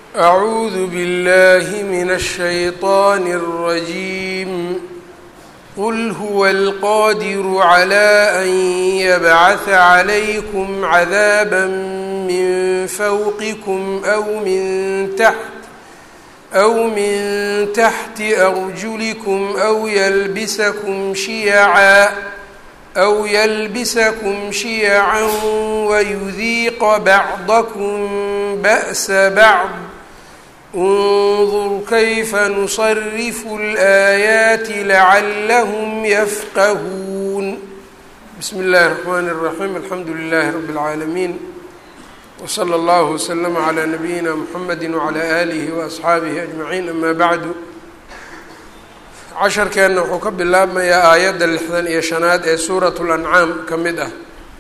أعوذ بالله من الشيطان الرجيم قل هو القادر على أن يبعث عليكم عذابا من فوقكم أو من تحت أرجلكم أو يلبسكم شيعا ويذيق بعضكم بأس بعض انظر كيف نصرف الآيات لعلهم يفقهون. بسم الله الرحمن الرحيم. الحمد لله رب العالمين وصلى الله وسلم على نبينا محمد وعلى آله وأصحaabihi أجمعين. أما بعد casharkeenna wuxuu ka bilaabmayaa aayadda 65 ee suuraة الأنcaam ka mid ah.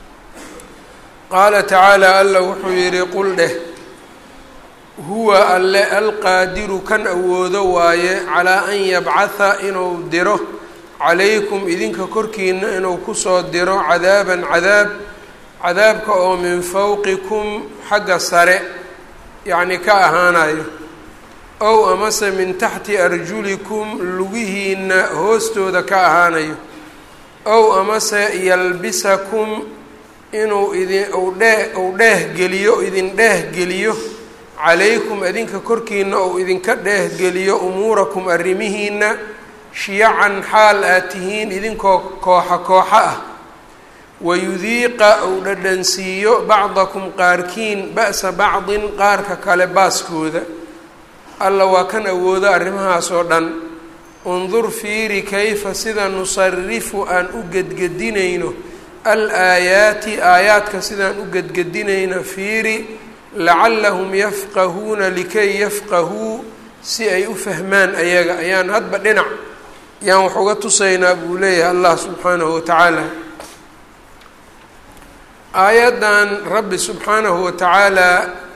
qaala tacaalى alla wuxuu yihi qul dheh huwa alle alqaadiru kan awoodo waaye calaa an yabcatha inuu diro calaykum idinka korkiina inuu kusoo diro cadaaban cadaabka oo min fawqikum xagga sare yacni ka ahaanayo ow amase min taxti arjulikum lugihiina hoostooda ka ahaanayo ow amase yalbisakum inuu idin dheehgeliyo calaykum idinka korkiina ou idinka dheehgeliyo umuurakum arrimihiina shiyacan xaal aad tihiin idinkoo kooxa ah wayudiiqa ou dhadhansiiyo bacdakum qaarkiin ba'sa bacdin qaarka kale baaskooda. alla waa kan awoodo arrimahaas oo dhan. undur fiiri kayfa sida nusarifu aan u gedgedinayno al-aayaati aayaadka sidaan u gedgedinayno fiiri lacallahum yafqahuuna likay yafqahuu si ay u fahmaan ayaga ayaan hadba dhinac yaan wax uga tusaynaa buu leeyahay allah subxaanahu watacaala. aayaddan rabbi subxaanahu watacaala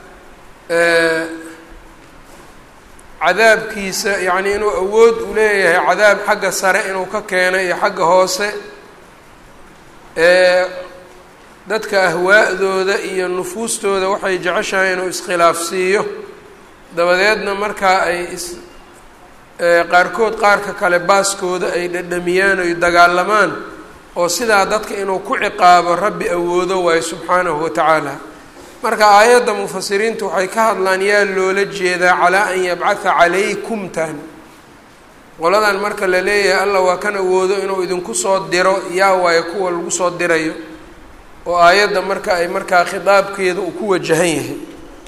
cadaabkiisa yacni inuu awood u leeyahay cadaab xagga sare inuu ka keeno iyo xagga hoose dadka ahwaa'dooda iyo nufuustooda waxay jeceshahay inuu iskhilaafsiiyo dabadeedna markaa ay qaarkood qaarka kale baaskooda ay dhadhamiyaan oy dagaalamaan oo sidaa dadka inuu ku ciqaabo rabbi awoodo waayo subxaanahu watacaala. marka aayadda mufasiriintu waxay ka hadlaan yaa loola jeedaa calaa an yabcatha calaykum tan qoladan marka la leeyahay allah waa kan awoodo inuu idinku soo diro yaa waayo kuwa lagu soo dirayo oo aayadda marka ay markaa khitaabkeeda uu ku wajahan yahay.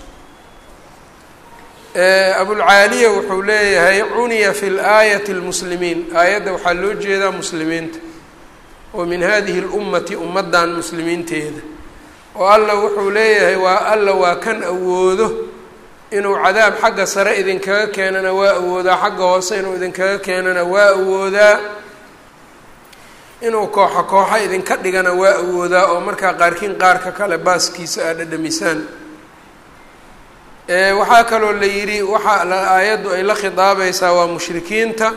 abulcaaliya wuxuu leeyahay cuniya fi laayati lmuslimiin aayadda waxaa loo jeedaa muslimiinta oo min hadihi lummati ummaddan muslimiinteeda oo alla wuxuu leeyahay alla waa kan awoodo inuu cadaab xagga sare idinkaga keenana waa awoodaa xagga hoose inuu idinkaga keenana waa awoodaa inuu kooxa idinka dhigana waa awoodaa oo markaa qaarkiin qaarka kale baaskiisa aad dhadhamisaan. waxaa kaloo la yidhi aayaddu ay la khitaabaysaa waa mushrikiinta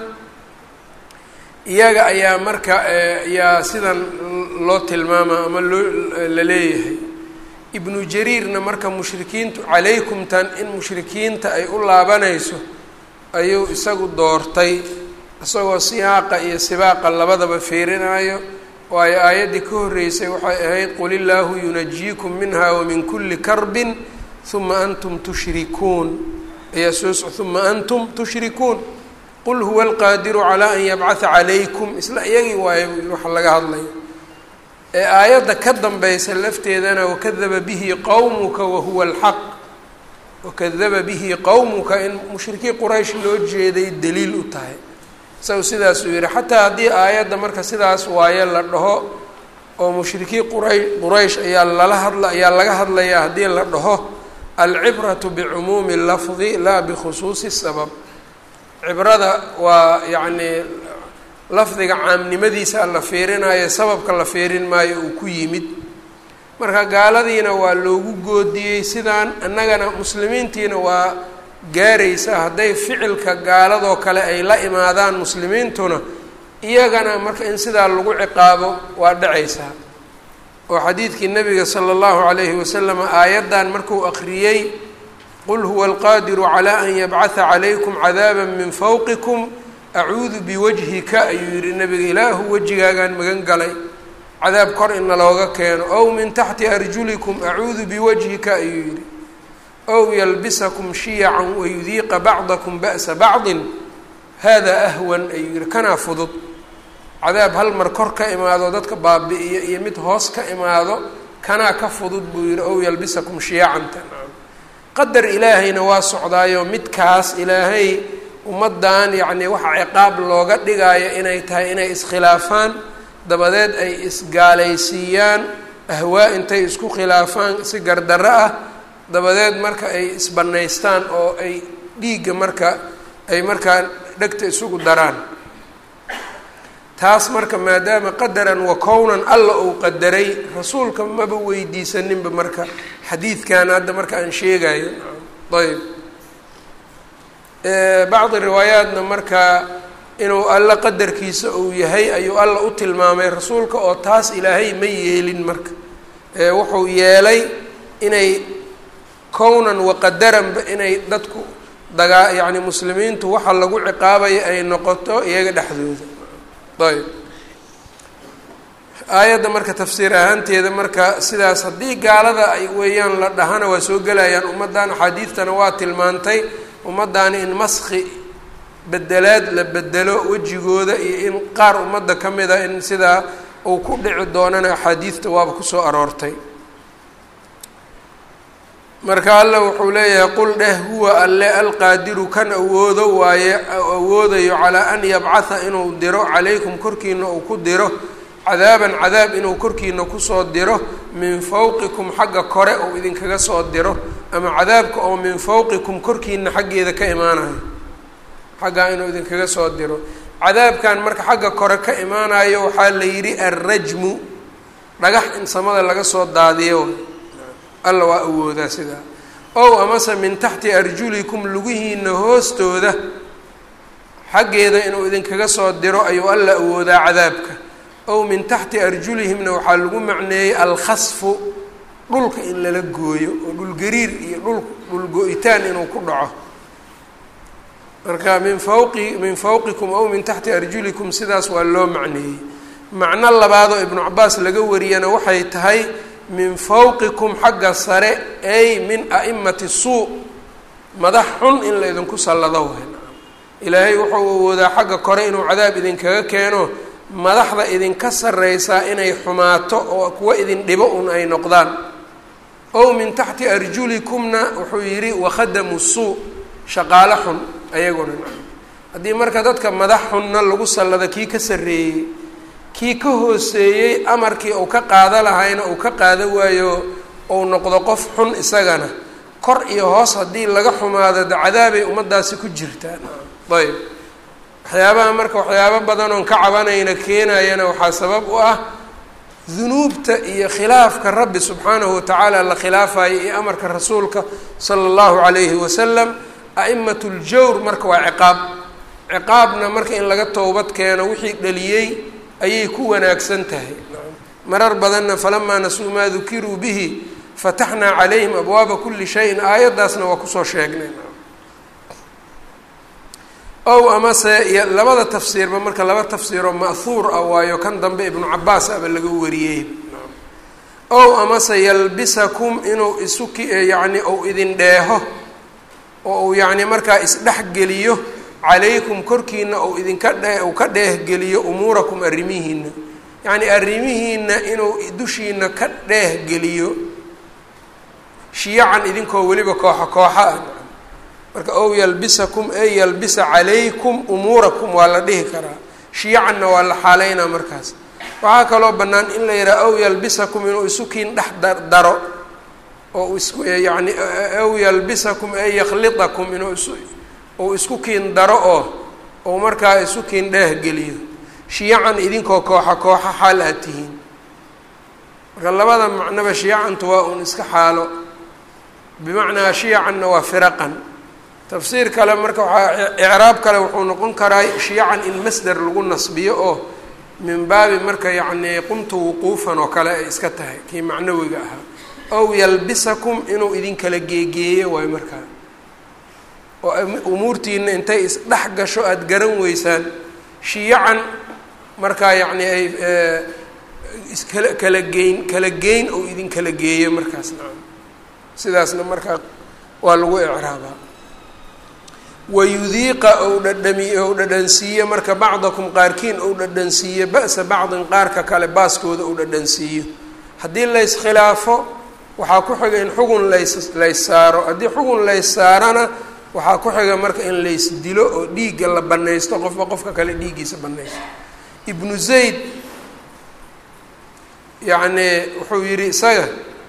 iyaga ayaa marka yaa sidan loo tilmaamaa ama la leeyahay. ibnu jariirna marka mushrikiintu calaykum tan in mushrikiinta ay u laabanayso ayuu isagu doortay isagoo siyaaqa iyo sibaaqa labadaba fiirinayo waayo aayaddii ka horreysay waxay ahayd qul illaahu yunajiikum minha wamin kulli karbin uma antum tushrikuun uma antum tushrikuun qul huwa alqaadiru calaa an yabcatha calaykum isla iyagii waayo waxa laga hadlayo. aayadda ka danbeysa lafteedana wakadaba bihi qowmuka wahuwa alxaq wakadaba bihi qowmuka in mushrikii quraysh loo jeeday daliil u tahay isagu sidaasuu yihi xataa haddii aayadda marka sidaas waaye la dhaho oo mushrikii quraysh ayaa laga hadlayaa haddii la dhaho alcibratu bicumuumi lafdi laa bikhusuusi sabab. cibrada waa yacni lafdiga caamnimadiisa la fiirinayo sababka la fiirin maayo uu ku yimid. marka gaaladiina waa loogu goodiyey sidaan annagana muslimiintiina waa gaaraysaa hadday ficilka gaaladoo kale ay la imaadaan muslimiintuna iyagana marka in sidaa lagu ciqaabo waa dhacaysaa. oo xadiidkii nabiga sala allahu calayhi wasalam aayaddan markuu akhriyey qul huwa alqaadiru calى an yabcaثa calaykum cadaaba min fawqikum acuudu biwajhika ayuu yihi nabiga, ilaahu wejigaagaan magan galay cadaab kor ina looga keeno, ow min taxti arjulikum acuudu biwajhika ayuu yihi, ow yalbisakum shiyacan wayudiiqa bacdakum ba'sa bacdin hada ahwan ayuu yihi, kanaa fudud. cadaab hal mar kor ka imaado dadka baabi'iyo iyo mid hoos ka imaado kanaa ka fudud buu yihi, ow yalbisakum shiyacanta. qadar ilaahayna waa socdaayo midkaas ilaahay ummaddan yacni waxa ciqaab looga dhigaayo inay tahay inay iskhilaafaan, dabadeed ay isgaalaysiiyaan, ahwaa intay isku khilaafaan si gardarro ah, dabadeed marka ay isbannaystaan oo ay dhiigga marka ay markaa dhegta isugu daraan. taas marka maadaama qadaran wa kownan alla uu qadaray, rasuulka maba weydiisaninba marka xadiidkan hadda marka aan sheegayo. ayb bacdi riwaayaatna marka inuu alla qadarkiisa uu yahay ayuu alla u tilmaamay rasuulka, oo taas ilaahay ma yeelin marka, wuxuu yeelay inay kownan wa qadaranba inay dadku yacni muslimiintu waxa lagu ciqaabaya ay noqoto iyaga dhexdooda. ayb aayadda marka tafsiir ahaanteeda marka sidaas haddii gaalada ay weeyaan la dhahana waa soo gelayaan ummaddan, axaadiidtana waa tilmaantay ummaddaani in maski bedelaad la bedelo wejigooda, iyo in qaar ummadda ka mid a in sidaa uu ku dhici doonana axaadiidta waaba kusoo aroortay. marka alla wuxuu leeyahay qul dheh huwa alle alqaadiru kan awoodo waaye awoodayo calaa an yabcatha inuu diro calaykum korkiina uu ku diro cadaaban cadaab inuu korkiina kusoo diro min fawqikum xagga kore ou idinkaga soo diro, ama cadaabka oo min fawqikum korkiina xaggeeda ka imaanayo, xaggaa inuu idinkaga soo diro. cadaabkan marka xagga kore ka imaanayo waxaa la yidhi alrajmu, dhagax in samada laga soo daadiyo, alla waa awoodaa sidaa. ow amase min taxti arjulikum lugihiina hoostooda xaggeeda inuu idinkaga soo diro ayuu alla awoodaa cadaabka. ow min taxti arjulihimna waxaa lagu macneeyey alkhasfu, dhulka in lala gooyo oo dhulgariir iyo dhul go-itaan inuu ku dhaco. marka min fawqikum ow min taxti arjulikum sidaas waa loo macneeyey. macno labaadoo ibnu cabaas laga wariyana waxay tahay min fawqikum xagga sare, ay min a'imati suu, madax xun in la idinku sallado waay. ilaahay wuxuu awoodaa xagga kore inuu cadaab idinkaga keeno, madaxda idinka sarreysaa inay xumaato oo kuwa idin dhibo un ay noqdaan. ow min taxti arjulikumna wuxuu yidhi wakhadamu suu, shaqaalo xun ayaguna. haddii marka dadka madax xunna lagu sallado kii ka sarreeyey, kii ka hooseeyey amarkii uu ka qaado lahayna uu ka qaado waayo ou noqdo qof xun isagana, kor iyo hoos haddii laga xumaado de cadaabay ummaddaasi ku jirtaan. ayb waxyaabaha marka waxyaabo badan oon ka cabanayna keenayana waxaa sabab u ah dunuubta iyo khilaafka rabbi subxaanahu watacaala la khilaafayo iyo amarka rasuulka sala allahu calayhi wasalam. a'imatu ljawr marka waa ciqaabna marka in laga towbad keeno wixii dhaliyey ayay ku wanaagsan tahay. marar badanna falamaa nasuu maa dukiruu bihi fataxnaa calayhim abwaaba kuli shayin, aayaddaasna waa kusoo sheegnay. ow amase labada tafsiirba marka laba tafsiiroo ma'huur ah waayo, kan dambe ibnu cabaas aba laga wariyey. ow amase yalbisakum inuu yacni ou idin dheeho oo uu yacni markaa isdhexgeliyo calaykum korkiina ou idinka uu ka dheehgeliyo umuurakum arrimihiina, yacni arrimihiina inuu dushiina ka dheehgeliyo shiyacan idinkoo weliba kooxa kooxa ah. marka ow yalbisakum ay yalbisa calaykum umuurakum waa la dhihi karaa, shiyacanna waa la xaaleynaa markaas. waxaa kaloo bannaan in la yidhaha ow yalbisakum inuu isukiin dhex daro oo yani ow yalbisakum ay yakhlidakum inuu isku kiin daro oo markaa isu kiin dheehgeliyo, shiyacan idinkoo kooxa kooxa xaal aad tihiin. marka labada macnoba shiyacantu waa uun iska xaalo, bimacnaa shiyacanna waa firaqan. tafsiir kale marka waxaa icraab kale wuxuu noqon karaa shiyacan in masder lagu nasbiyo oo min baabi marka yacni qumtu wuquufan oo kale ay iska tahay kii macnawiga ahaa. ow yalbisakum inuu idinkala geegeeyo waayo markaa oo umuurtiina intay isdhex gasho aada garan weysaan shiyacan markaa yacni ay kala geyn oo idin kala geeyo markaas nacam sidaasna markaa waa lagu icraabaa wayudiiqa ou dhadhansiiyo marka bacdakum qaarkiin ou dhadhansiiyo ba'sa bacdin qaarka kale baaskooda ou dhadhansiiyo haddii layskhilaafo waxaa ku xiga in xugun lays saaro haddii xugun lays saarana waxaa ku xiga marka in lays dilo oo dhiigga la banaysto qofba qofka kale dhiiggiisa banaysto ibnu zayd yacni wuxuu yidhi isaga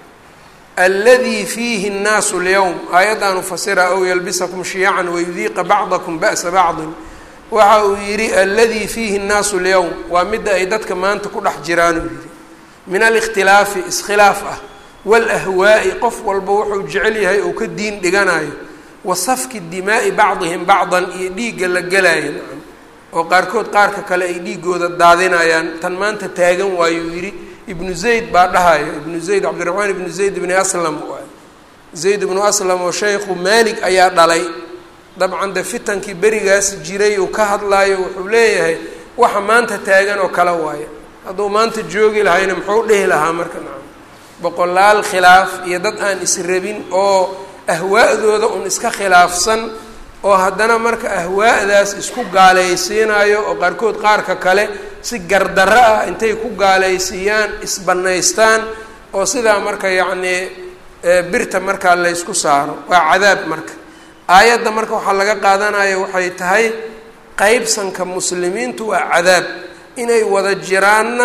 alladii fiihi الnaasu اlyowm aayaddan ufasira aw yalbisakum shiyacan wayudiiqa bacdakum ba'sa bacdin waxa uu yidhi alladii fiihi الnaasu اlyowm waa midda ay dadka maanta ku dhex jiraan uu yidhi min alikhtilaafi iskhilaaf ah wاlahwaa'i qof walba wuxuu jecel yahay ou ka diin dhiganayo wa safki dimaa'i bacdihim bacdan iyo dhiigga la gelaayo oo qaarkood qaarka kale ay dhiiggooda daadinayaan tan maanta taagan waayuu yidhi ibnu zayd baa dhahayo ibnu zayd cabdiraxmaan ibnu zayd ibni aslam waay zayd ibnu aslam oo shaykhu maalig ayaa dhalay dabcan de fitankii berigaas jiray uu ka hadlaayo wuxuu leeyahay waxa maanta taagan oo kale waayo hadduu maanta joogi lahayna muxuu dhihi lahaa marka nacam boqolaal khilaaf iyo dad aan israbin oo ahwaa'dooda un iska khilaafsan oo haddana marka ahwaa'daas isku gaalaysiinayo oo qaarkood qaarka kale si gardarro ah intay ku gaalaysiiyaan isbannaystaan oo sidaa marka yacnii birta markaa laysku saaro waa cadaab marka aayadda marka waxaa laga qaadanaya waxay tahay qeybsanka muslimiintu waa cadaab inay wada jiraanna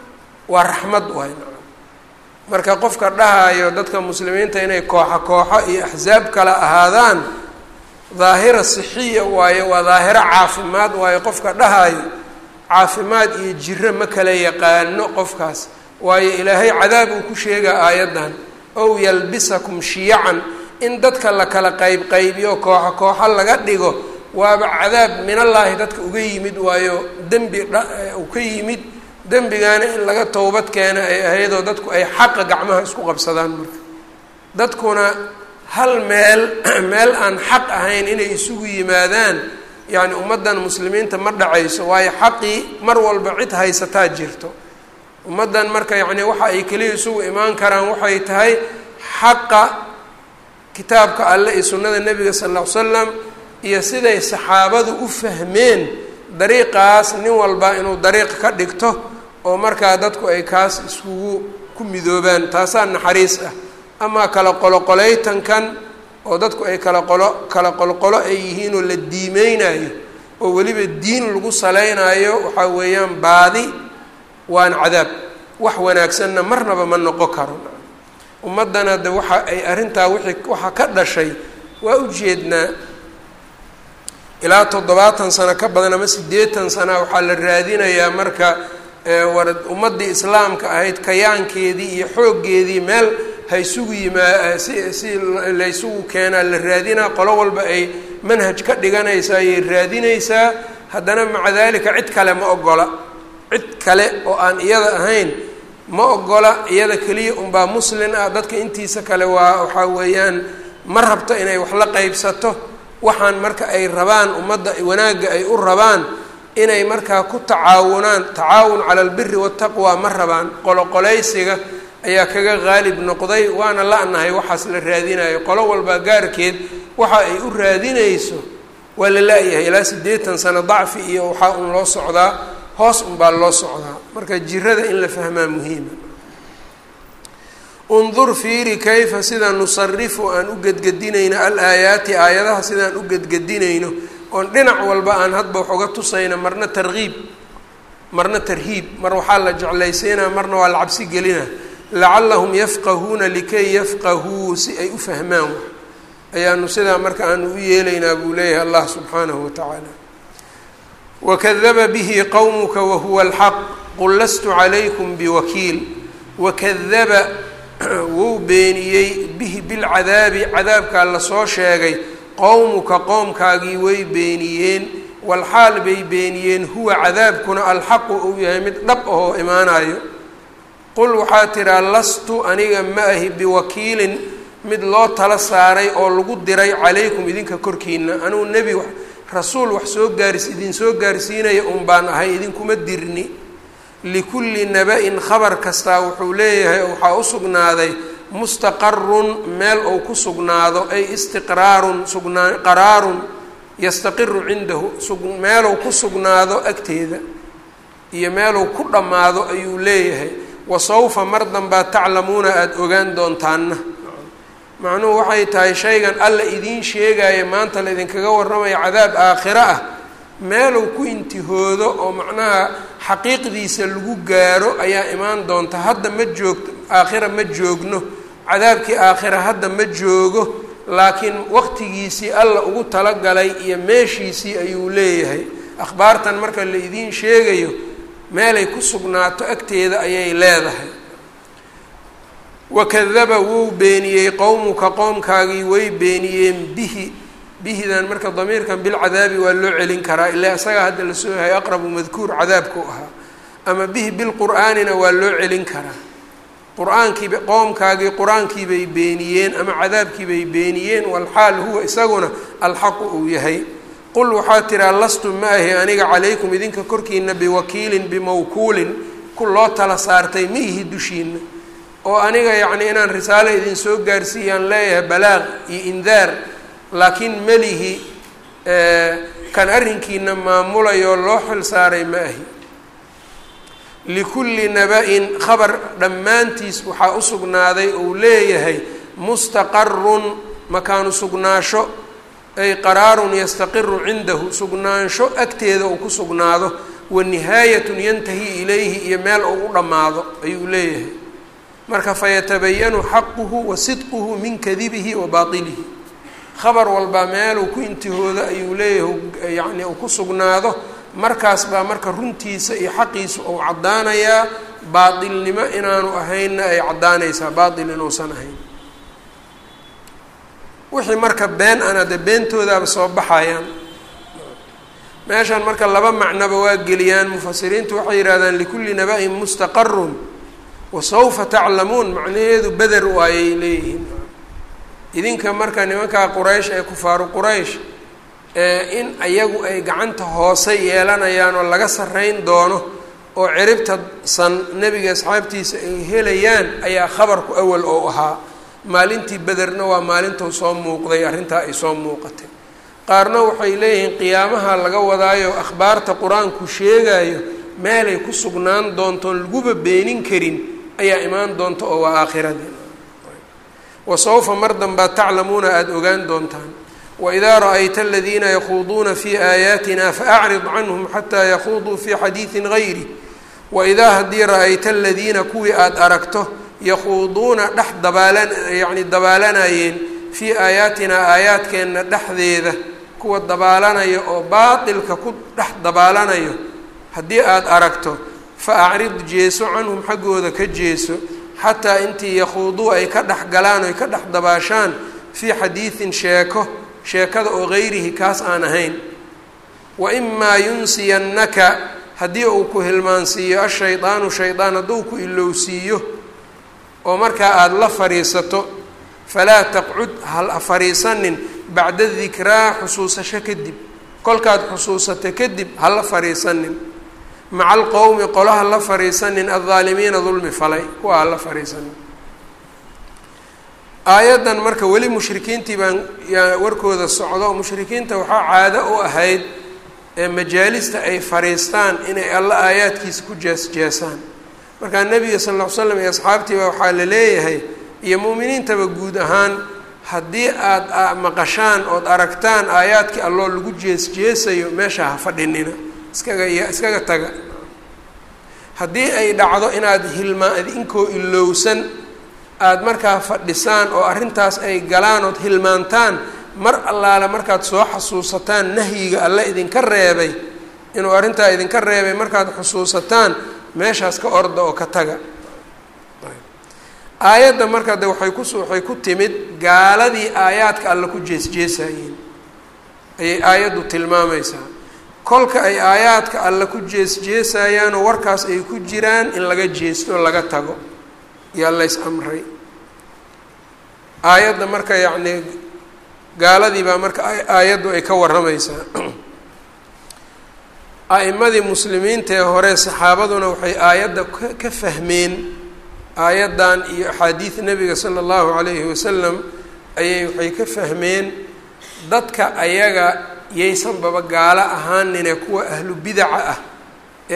waa raxmad waay marka qofka dhahayo dadka muslimiinta inay kooxo iyo axsaab kala ahaadaan daahira sixiya waayo waa daahiro caafimaad waayo qofka dhahayo caafimaad iyo jiro ma kala yaqaano qofkaas waayo ilaahay cadaab uu ku sheegaa aayaddan ow yalbisakum shiyacan in dadka la kala qaybiyo kooxo laga dhigo waaba cadaab minallaahi dadka uga yimid waayo dembi u ka yimid dembigaana in laga towbad keena ay ahaydoo dadku ay xaqa gacmaha isku qabsadaan marka dadkuna hal meel aan xaq ahayn inay isugu yimaadaan yacni ummaddan muslimiinta ma dhacayso waayo xaqii mar walba cid haysataa jirto ummaddan marka yacni waxa ay keliya isugu imaan karaan waxay tahay xaqa kitaabka alle iyo sunnada nebiga sala alla ly slam iyo siday saxaabadu u fahmeen dariiqaas nin walba inuu dariiq ka dhigto oo markaa dadku ay kaas iskugu ku midoobaan taasaa naxariis ah amaa kala qoloqolaytankan oo dadku ay kala qolqolo ay yihiin oo la diimeynayo oo weliba diin lagu saleynayo waxaa weeyaan baadi waan cadaab wax wanaagsanna marnaba ma noqon karo ummaddana de waxa ay arrintaa waxa ka dhashay waa ujeednaa ilaa 70 sano ka badan ama 80 sana waxaa la raadinayaa marka ummaddii islaamka ahayd kayaankeedii iyo xooggeedii meel ha isugu si laysugu keenaa la raadinaa qolo walba ay manhaj ka dhiganaysaa ayay raadinaysaa haddana maca dalika cid kale ma ogola cid kale oo aan iyada ahayn ma ogola iyada keliya unbaa muslin ah dadka intiisa kale waxaa weeyaan ma rabto inay wax la qeybsato waxaan marka ay rabaan ummadda wanaagga ay u rabaan inay markaa ku tacaawunaan tacaawun cala albiri waataqwa ma rabaan qoloqolaysiga ayaa kaga qaalib noqday waana la-nahay waxaas la raadinayo qolo walbaa gaarkeed waxa ay u raadinayso waa la la-yahay ilaa 80 sano dacfi iyo waxaa un loo socdaa hoos unbaa loo socdaa marka jirada in la fahmaa muhiima undur fiiri kayfa sida nusarifu aan u gedgedinayno al-aayaati aayadaha sidaan u gedgedinayno oon dhinac walba aan hadba wax uga tusayno marna targiib marna tarhiib mar waxaa la jeclaysiinaa marna waa la cabsi gelina lacallahum yafqahuuna likay yafqahuu si ay u fahmaan wax ayaanu sidaa marka aanu u yeelaynaa buu leeyahay allah subxaanahu watacaala wakadaba bihi qowmuka wahuwa alxaq qul lastu calaykum biwakiil wakadaba wuu beeniyey bihi bilcadaabi cadaabkaa lasoo sheegay qowmuka qoomkaagii way beeniyeen walxaal bay beeniyeen huwa cadaabkuna alxaqu uu yahay mid dhab ahoo imaanayo qul waxaa tiraa lastu aniga ma ahi biwakiilin mid loo tala saaray oo lagu diray calaykum idinka korkiina anugu nebi rasuul wax idin soo gaarsiinaya un baan ahay idinkuma dirni likulli naba-in khabar kastaa wuxuu leeyahay waxaa u sugnaaday mustaqarun meel uu ku sugnaado ay istiqraarun qaraarun yastaqiru cindahu meeluu ku sugnaado agteeda iyo meeluu ku dhammaado ayuu leeyahay wasawfa mar danbaa taclamuuna aada ogaan doontaanna macnuhu waxay tahay shaygan alla idiin sheegaya maanta la idinkaga warramaya cadaab aakhiro ah meeluu ku intihoodo oo macnaha xaqiiqdiisa lagu gaaro ayaa imaan doonta hadda ma joogto aakhira ma joogno cadaabkii aakhira hadda ma joogo laakiin waqtigiisii alla ugu talagalay iyo meeshiisii ayuu leeyahay akhbaartan marka la idiin sheegayo meelay ku sugnaato agteeda ayay leedahay wakadaba wuu beeniyey qowmuka qoomkaagii way beeniyeen bihidan marka damiirkan bilcadaabi waa loo celin karaa ilaa isagaa hadda la soo yahay aqrabu madkuur cadaabku ahaa ama bihi bilqur'aanina waa loo celin karaa qur-aankiiba qoomkaagii qur-aankiibay beeniyeen ama cadaabkiibay beeniyeen walxaal huwa isaguna alxaqu uu yahay qul waxaa tiraa lastu ma ahi aniga calaykum idinka korkiina biwakiilin bimawkuulin ku loo tala saartay ma ihi dushiina oo aniga yacni inaan risaalo idin soo gaarsiiyaan leeyahay balaaq iyo indaar laakiin melihi kan arrinkiina maamulayoo loo xil saaray ma ahi likulli naba-in khabar dhammaantiis waxaa u sugnaaday uu leeyahay mustaqarun makaanu sugnaasho ay qaraarun yastaqiru cindahu sugnaansho agteeda uu ku sugnaado wa nihaayatun yantahi ilayhi iyo meel uu u dhammaado ayuu leeyahay marka fayatabayanu xaquhu wa sidquhu min kadibihi wa baatilihi khabar walbaa meeluu ku intihoodo ayuu leeyahay yacni uu ku sugnaado markaas baa marka runtiisa iyo xaqiisa uu caddaanayaa baatilnimo inaanu ahaynna ay caddaanaysaa baatil inuusan ahayn wixii marka been ana dee beentoodaaba soo baxayaan meeshan marka laba macnoba waa geliyaan mufasiriintu waxay yidhahdaan likulli naba-in mustaqarun wa sawfa taclamuun macnaheedu beder waayay leeyihiin idinka marka nimankaa quraysh ee kufaaru quraysh in ayagu ay gacanta hoose yeelanayaan oo laga sarreyn doono oo ciribta san nebiga asxaabtiisa ay helayaan ayaa khabarku awal oo ahaa maalintii bederna waa maalintuu soo muuqday arrintaa ay soo muuqatay qaarna waxay leeyihiin qiyaamaha laga wadaayo akhbaarta qur-aanku sheegayo meelay ku sugnaan doontoon laguba beenin karin ayaa imaan doonta oo waa aakhiradii wasawfa mar danbaa taclamuuna aada ogaan doontaan waidaa ra-ayta aladiina yakhuuduuna fii aayaatina faacrid canhum xataa yakhuuduu fii xadiidin gayri waidaa haddii ra-ayta aladiina kuwii aada aragto yakhuuduuna dhex dabaalanayeen fii aayaatinaa aayaadkeenna dhexdeeda kuwa dabaalanaya oo baatilka ku dhex dabaalanayo haddii aada aragto fa acrid jeeso canhum xaggooda ka jeeso xataa intii yakhuuduu ay ka dhex galaan oy ka dhex dabaashaan fii xadiidin sheekada oo gayrihi kaas aan ahayn wa imaa yunsiyannaka haddii uu ku hilmaansiiyo ashaydaanu shaydaan hadduu ku ilowsiiyo oo markaa aada la fadhiisato falaa taqcud ha fadhiisanin bacda dikraa xusuusasho kadib kolkaad xusuusato kadib ha la fadhiisanin maca alqowmi qolaha la fadhiisanin aldaalimiina dulmi falay kuwa ha la fadhiisanin aayaddan marka weli mushrikiintii baan yaa warkooda socdo mushrikiinta waxaa caado u ahayd majaalista ay fadhiistaan inay alla aayaadkiisa ku jeesjeesaan markaa nebiga sal lla ly slam iyo asxaabtiiba waxaa la leeyahay iyo mu'miniintaba guud ahaan haddii aada maqashaan ood aragtaan aayaadkii alloo lagu jeesjeesayo meesha ha fadhinina iskaga taga haddii ay dhacdo inaad idinkoo ilowsan aada markaa fadhisaan oo arrintaas ay galaan ood hilmaantaan mar allaale markaad soo xasuusataan nahyiga alle idinka reebay inuu arrintaa idinka reebay markaad xusuusataan meeshaas ka orda oo ka taga aayadda markaa de waxay ku timid gaaladii aayaadka alle ku jeesjeesayeen ayay aayaddu tilmaamaysaa kolka ay aayaadka alle ku jeesjeesayaanoo warkaas ay ku jiraan in laga jeesto laga tago yaa lays amray aayadda marka yacni gaaladii baa marka aayaddu ay ka warramaysaa. a'imadii muslimiinta ee hore saxaabaduna waxay aayadda ka fahmeen aayaddan iyo axaadiid nebiga sala allahu calayhi wasalam ayay waxay ka fahmeen dadka ayaga yaysanbaba gaalo ahaanine kuwa ahlu bidaca ah ee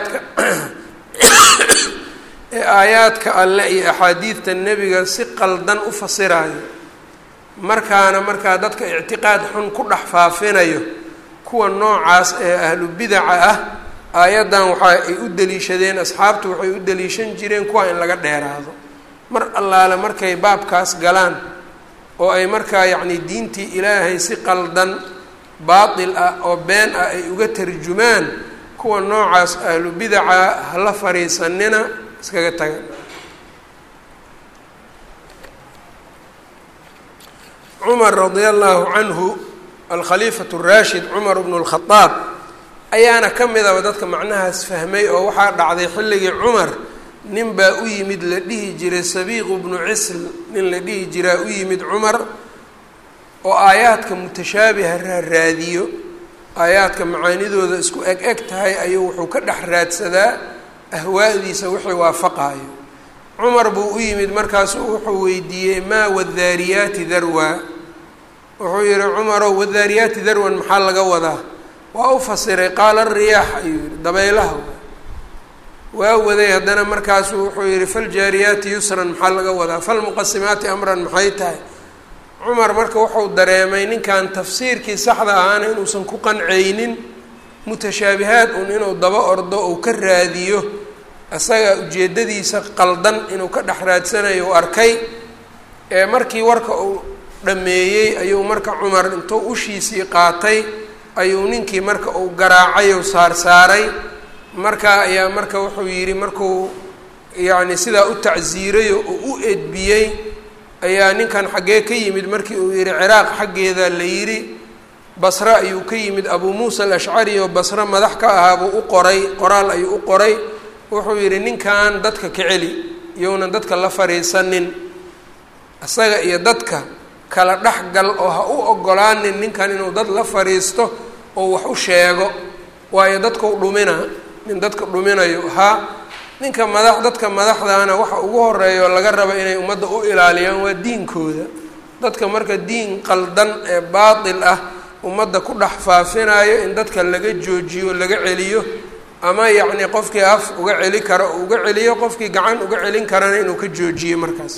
aayaadka alle iyo axaadiidta nebiga si qaldan u fasiraayo markaana markaa dadka ictiqaad xun ku dhex faafinayo kuwa noocaas ee ahlu bidaca ah aayaddan waxa ay u deliishadeen asxaabtu waxay u deliishan jireen kuwa in laga dheeraado mar allaale markay baabkaas galaan oo ay markaa yacni diintii ilaahay si qaldan baatil ah oo been ah ay uga tarjumaan kuwa noocaas ahlu bidaca hala fariisanina iskaga taga. cumar radia allahu canhu alkhaliifatu raashid cumar bnu lkhadaab ayaana ka midaba dadka macnahaas fahmay oo waxaa dhacday xilligii cumar nin baa u yimid la dhihi jiray sabiiqu bnu cisl nin la dhihi jiraa u yimid cumar oo aayaadka mutashaabiha raadiyo aayaadka macaanidooda isku eg tahay ayuu wuxuu ka dhex raadsadaa ahwaadiisa wixii waafaqaayo. cumar buu u yimid markaasuu wuxuu weydiiyey maa wadaariyaati darwa, wuxuu yihi cumarow wadaariyaati darwan maxaa laga wadaa? waa u fasiray qaala riyaax ayuu yihi dabaylaha waa waday. haddana markaasuu wuxuu yihi faljaariyaati yusran maxaa laga wadaa? falmuqasimaati amran maxay tahay? cumar marka wuxuu dareemay ninkan tafsiirkii saxda ahaana inuusan ku qancaynin, mutashaabihaad un inuu daba ordo ou ka raadiyo, isaga ujeedadiisa qaldan inuu ka dhex raadsanayo u arkay. markii warka uu dhameeyey ayuu marka cumar intuu ushiisii qaatay ayuu ninkii marka uu garaacay ou saarsaaray. marka ayaa marka wuxuu yidhi markuu yacni sidaa u tacsiirayo oo u edbiyey ayaa ninkan xaggee ka yimid markii uu yihi ciraaq xaggeeda la yidhi. basre ayuu ka yimid abuu muusa alashcari oo basre madax ka ahaa buu u qoray qoraal ayuu u qoray. wuxuu yidhi ninkan dadka ka celi iyounan dadka la fariisanin, isaga iyo dadka kala dhexgal oo ha u ogolaanin ninkan inuu dad la fariisto oo wax u sheego, waayo dadkau dhumina nin dadka dhuminayo ahaa. ninka dadka madaxdaana waxa ugu horeeyo laga raba inay ummadda u ilaaliyaan waa diinkooda. dadka marka diin qaldan ee baatil ah ummadda ku dhex faafinayo in dadka laga joojiyo laga celiyo, ama yacni qofkii af uga celi karo uga celiyo, qofkii gacan uga celin karana inuu ka joojiyo markaas.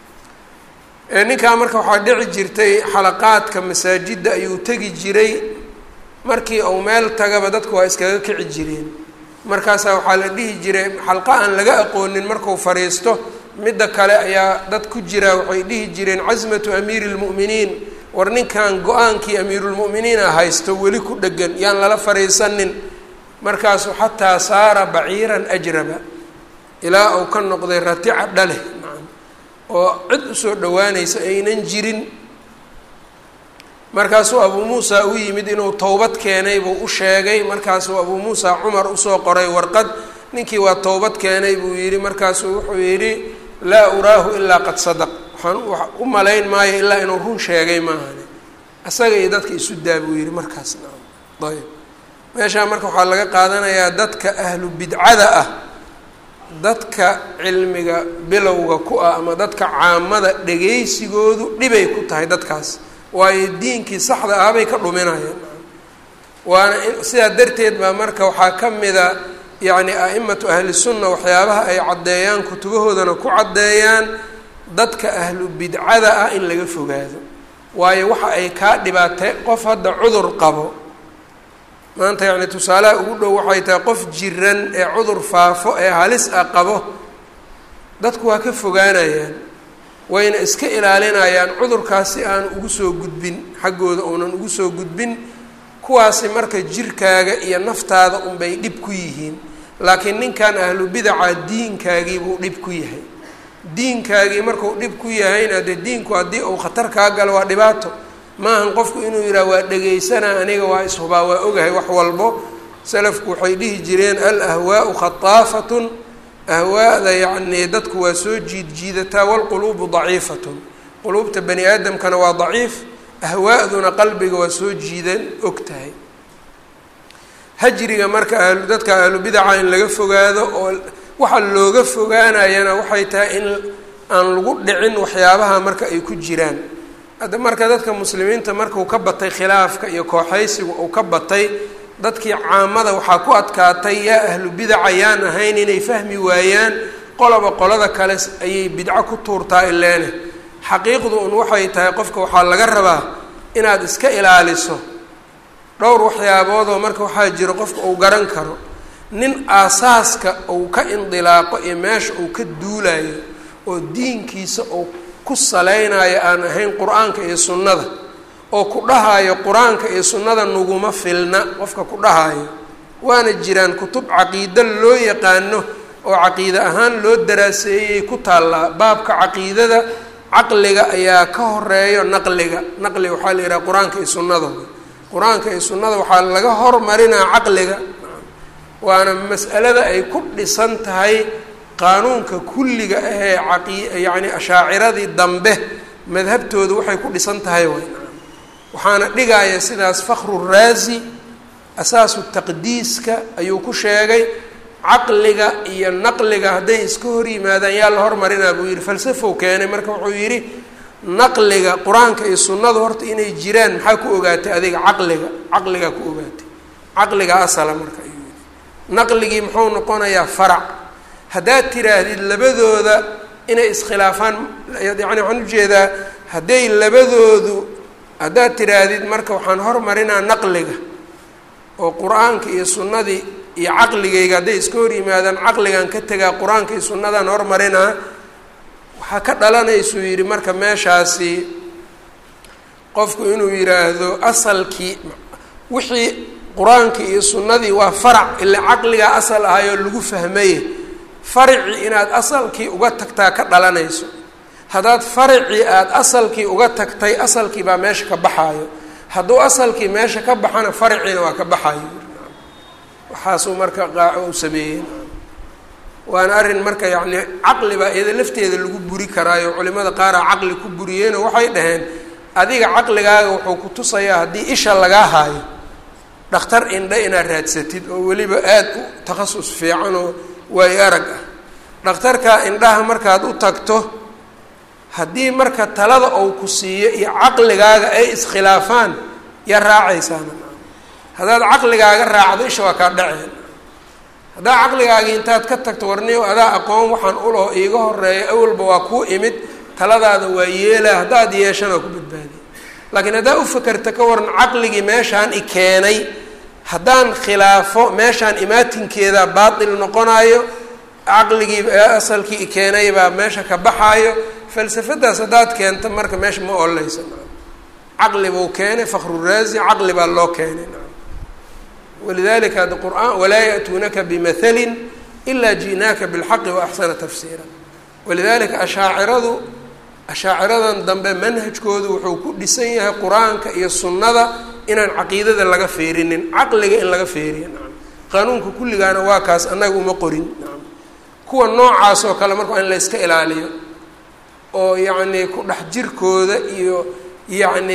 ninkaa marka waxaa dhici jirtay xalaqaadka masaajidda ayuu tegi jiray, markii uu meel tagaba dadku waa iskaga kici jireen. markaasaa waxaa la dhihi jiray xalqa aan laga aqoonin marku fariisto midda kale ayaa dad ku jira waxay dhihi jireen casmatu amiiri lmu'miniin, war ninkan go-aankii amiirulmu'miniina haysto weli ku dhegan yaan lala fariisanin. markaasuu xataa saara baciiran ajraba, ilaa uu ka noqday ratica dhaleh oo cid usoo dhawaanaysa aynan jirin. markaasuu abuu muusa u yimid inuu towbad keenay buu u sheegay. markaasuu abuu muusa cumar usoo qoray warqad, ninkii waa towbad keenay buu yidhi. markaasuu wuxuu yidhi laa uraahu ilaa qad sadaq, waxaan u malayn maayo ilaa inuu run sheegay maahane, isaga iyo dadka isu daa buu yidhi markaas. ayb meeshaa marka waxaa laga qaadanayaa dadka ahlu bidcada ah, dadka cilmiga bilowga ku ah ama dadka caamada dhegaysigoodu dhibay ku tahay dadkaas, waayo diinkii saxda ah bay ka dhuminayaan. waana sidaa darteed baa marka waxaa ka mida yacni a'imatu ahli sunna waxyaabaha ay caddeeyaan kutubahoodana ku caddeeyaan dadka ahlu bidcada ah in laga fogaado, waayo waxa ay kaa dhibaatay qof hadda cudur qabo maanta yacni tusaalaha ugu dhow waxay tahay qof jiran ee cudur faafo ee halis ah qabo, dadku waa ka fogaanayaan, wayna iska ilaalinayaan cudurkaasi aan ugu soo gudbin xaggooda uunan ugu soo gudbin. kuwaasi marka jirkaaga iyo naftaada unbay dhib ku yihiin, laakiin ninkan ahlu bidaca diinkaagii buu dhib ku yahay. diinkaagii markuu dhib ku yahayna dee diinku haddii uu khatar kaa galo waa dhibaato. maahan qofku inuu yidhaha waa dhegaysanaa aniga waa ishubaa waa ogahay wax walbo. salafku waxay dhihi jireen alahwaau khataafatun, ahwaada yacnii dadku waa soo jiidjiidataa, waalquluubu daciifatun, quluubta bani aadamkana waa daciif, ahwaa'duna qalbiga waa soo jiidan og tahay. hajriga marka dadka ahlubidaca in laga fogaado, oo waxa looga fogaanayana waxay tahay in aan lagu dhicin waxyaabaha marka ay ku jiraan. hadda marka dadka muslimiinta markuu ka batay khilaafka iyo kooxaysigu uu ka batay, dadkii caamada waxaa ku adkaatay yaa ahlu bidaca yaan ahayn inay fahmi waayaan, qolaba qolada kale ayay bidco ku tuurtaa ileene. xaqiiqdu un waxay tahay qofka waxaa laga rabaa inaad iska ilaaliso dhowr waxyaaboodoo marka waxaa jiro qofka uu garan karo. nin aasaaska uu ka indilaaqo iyo meesha uu ka duulayo oo diinkiisa uu ku salaynayo aan ahayn qur-aanka iyo sunnada, oo ku dhahayo qur-aanka iyo sunnada naguma filna, qofka ku dhahayo waana jiraan kutub caqiido loo yaqaano oo caqiide ahaan loo daraaseeyey ku taallaa. baabka caqiidada caqliga ayaa ka horeeyo naqliga. naqliga waxaa la yidhaha qur-aanka iyo sunnada. qur-aanka iyo sunnada waxaa laga hormarinaa caqliga, waana mas'alada ay ku dhisan tahay qaanuunka kulliga ahee yacni ashaaciradii dambe madhabtooda waxay ku dhisan tahay way. waxaana dhigaya sidaas fakhruraazi asaasu taqdiiska ayuu ku sheegay. caqliga iyo naqliga hadday iska hor yimaadaan yaa la hormarinaa buu yidhi. falsafow keenay marka wuxuu yidhi naqliga qur-aanka iyo sunnadu horta inay jiraan maxaa ku ogaatay adiga? caqligaa ku ogaatay. caqliga asala marka ayuu yidhi. naqligii muxuu noqonayaa farac. haddaad tiraahdid labadooda inay iskhilaafaan, yani waxaan ujeedaa haddaad tiraahdid marka waxaan hormarinaa naqliga oo qur-aanka iyo sunnadii iyo caqligayga hadday iska hor yimaadaan caqligan ka tegaa qur-aanka iyo sunnadaan hormarinaa, waxaa ka dhalanaysuu yidhi marka meeshaasi qofku inuu yidhaahdo asalkii wixii qur-aankii iyo sunnadii waa farac, ilaa caqligaa asal ahayoo lagu fahmaye faricii inaad asalkii uga tagtaa ka dhalanayso. haddaad faricii aada asalkii uga tagtay, asalkii baa meesha ka baxaayo. hadduu asalkii meesha ka baxana fariciina waa ka baxayo. waxaasuu marka qaaco u sameeyey. waana arrin marka yacni caqli baa iyada lafteeda lagu buri karaayo. culimada qaaraa caqli ku buriyeenoo waxay dhaheen adiga caqligaaga wuxuu ku tusayaa haddii isha lagaa haayo dhakhtar indha inaad raadsatid oo weliba aada u takhasus fiican oo waayo arag ah. dhakhtarkaa indhaha markaad u tagto, haddii marka talada ou ku siiyo iyo caqligaaga ay iskhilaafaan, yaa raacaysaana. haddaad caqligaaga raacdo isha waa kaa dhaceen. haddaa caqligaagii intaad ka tagto warniyo adaa aqoon waxaan uloho iiga horeeya awalba waa kuu imid, taladaada waa yeelaa, haddaad yeeshana waa ku badbaadiya. laakiin haddaa u fakerta ka waran caqligii meeshaan i keenay, haddaan khilaafo meeshaan imaatinkeeda baatil noqonayo, caqligii asalkii i keenay baa meesha ka baxaayo. falsafadaas haddaad keento marka meesha ma ooleysa. caqli buu keenay fakhruraazi, caqli baa loo keenay. walidalika hada qur'aan walaa ya'tuunaka bimathalin ilaa ji'naaka bilxaqi wa axsana tafsiira. walidalika ashaaciradan dambe manhajkoodu wuxuu ku dhisan yahay qur-aanka iyo sunnada inaan caqiidada laga feerinin, caqliga in laga feeriyo. qaanuunka kulligaana waa kaas, annaga uma qorin. kuwa noocaas oo kale marka waa in la yska ilaaliyo, oo yacni ku dhex jirkooda iyo yacni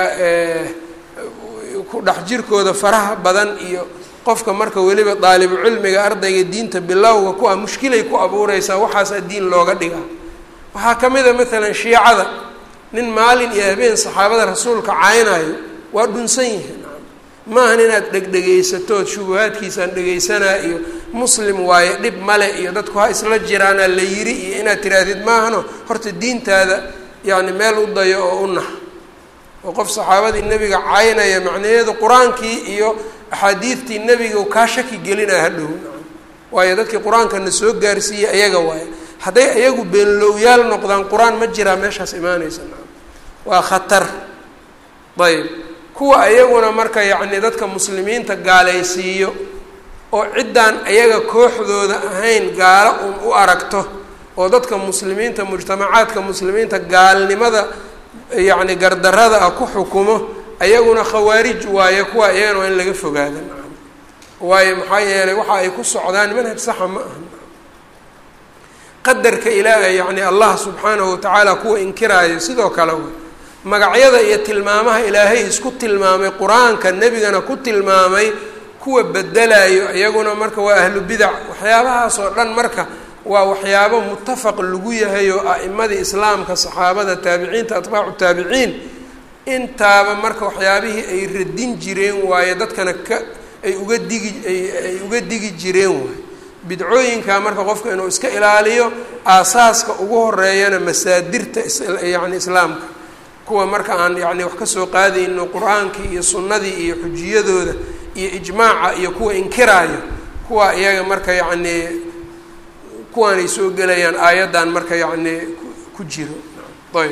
ku dhex jirkooda faraha badan iyo qofka marka weliba daalibu cilmiga ardayga diinta bilowga ku ah mushkilay ku abuureysaa. waxaasaa diin looga dhigaa. waxaa ka mid a maalan shiicada, nin maalin iyo habeen saxaabada rasuulka caynayo waa dhunsan yihiin. maahan inaad dhegdhegaysatood shubuhaadkiisaan dhegaysanaa iyo muslim waaye dhib male iyo dadku ha isla jiraanaa la yiri iyo inaad tiraahdid maahano. horta diintaada yacni meel u dayo oo u nax. oo qof saxaabadii nebiga caynaya macnaheedu qur-aankii iyo axaadiidtii nebiga kaa shaki gelinaa hadhow. waayo dadkii qur-aankana soo gaarsiiyey ayaga waaye. hadday ayagu beenlowyaal noqdaan qur-aan ma jiraa meeshaas imaanaysa. waa khatar. ayb kuwa ayaguna marka yacni dadka muslimiinta gaalaysiiyo oo ciddaan ayaga kooxdooda ahayn gaalo u aragto, oo dadka muslimiinta mujtamacaadka muslimiinta gaalnimada yacni gardarada ah ku xukumo, ayaguna khawaarij waaye. kuwa iyagana waa in laga fogaada. waayo maxaa yeelay waxa ay ku socdaan manhaj saxa ma aha. qadarka ilaahay yacni allah subxaanahu watacaala kuwa inkiraayo sidoo kale wey magacyada iyo tilmaamaha ilaahay isku tilmaamay qur-aanka nebigana ku tilmaamay kuwa bedelayo iyaguna marka waa ahlu bidac waxyaabahaas oo dhan marka waa waxyaabo muttafaq lagu yahay oo a'imadii islaamka saxaabada taabiciinta atbaacu taabiciin intaaba marka waxyaabihii ay radin jireen waaye dadkana ay uga digi jireen waaye bidcooyinka marka qofka inuu iska ilaaliyo aasaaska ugu horeeyana masaadirta yacni islaamka kuwa marka aan yacni wax ka soo qaadayno qur-aankii iyo sunnadii iyo xujiyadooda iyo ijmaaca iyo kuwa inkiraayo kuwa iyaga marka yacni kuwaanay soo gelayaan aayaddan marka yacni ku jiro ayb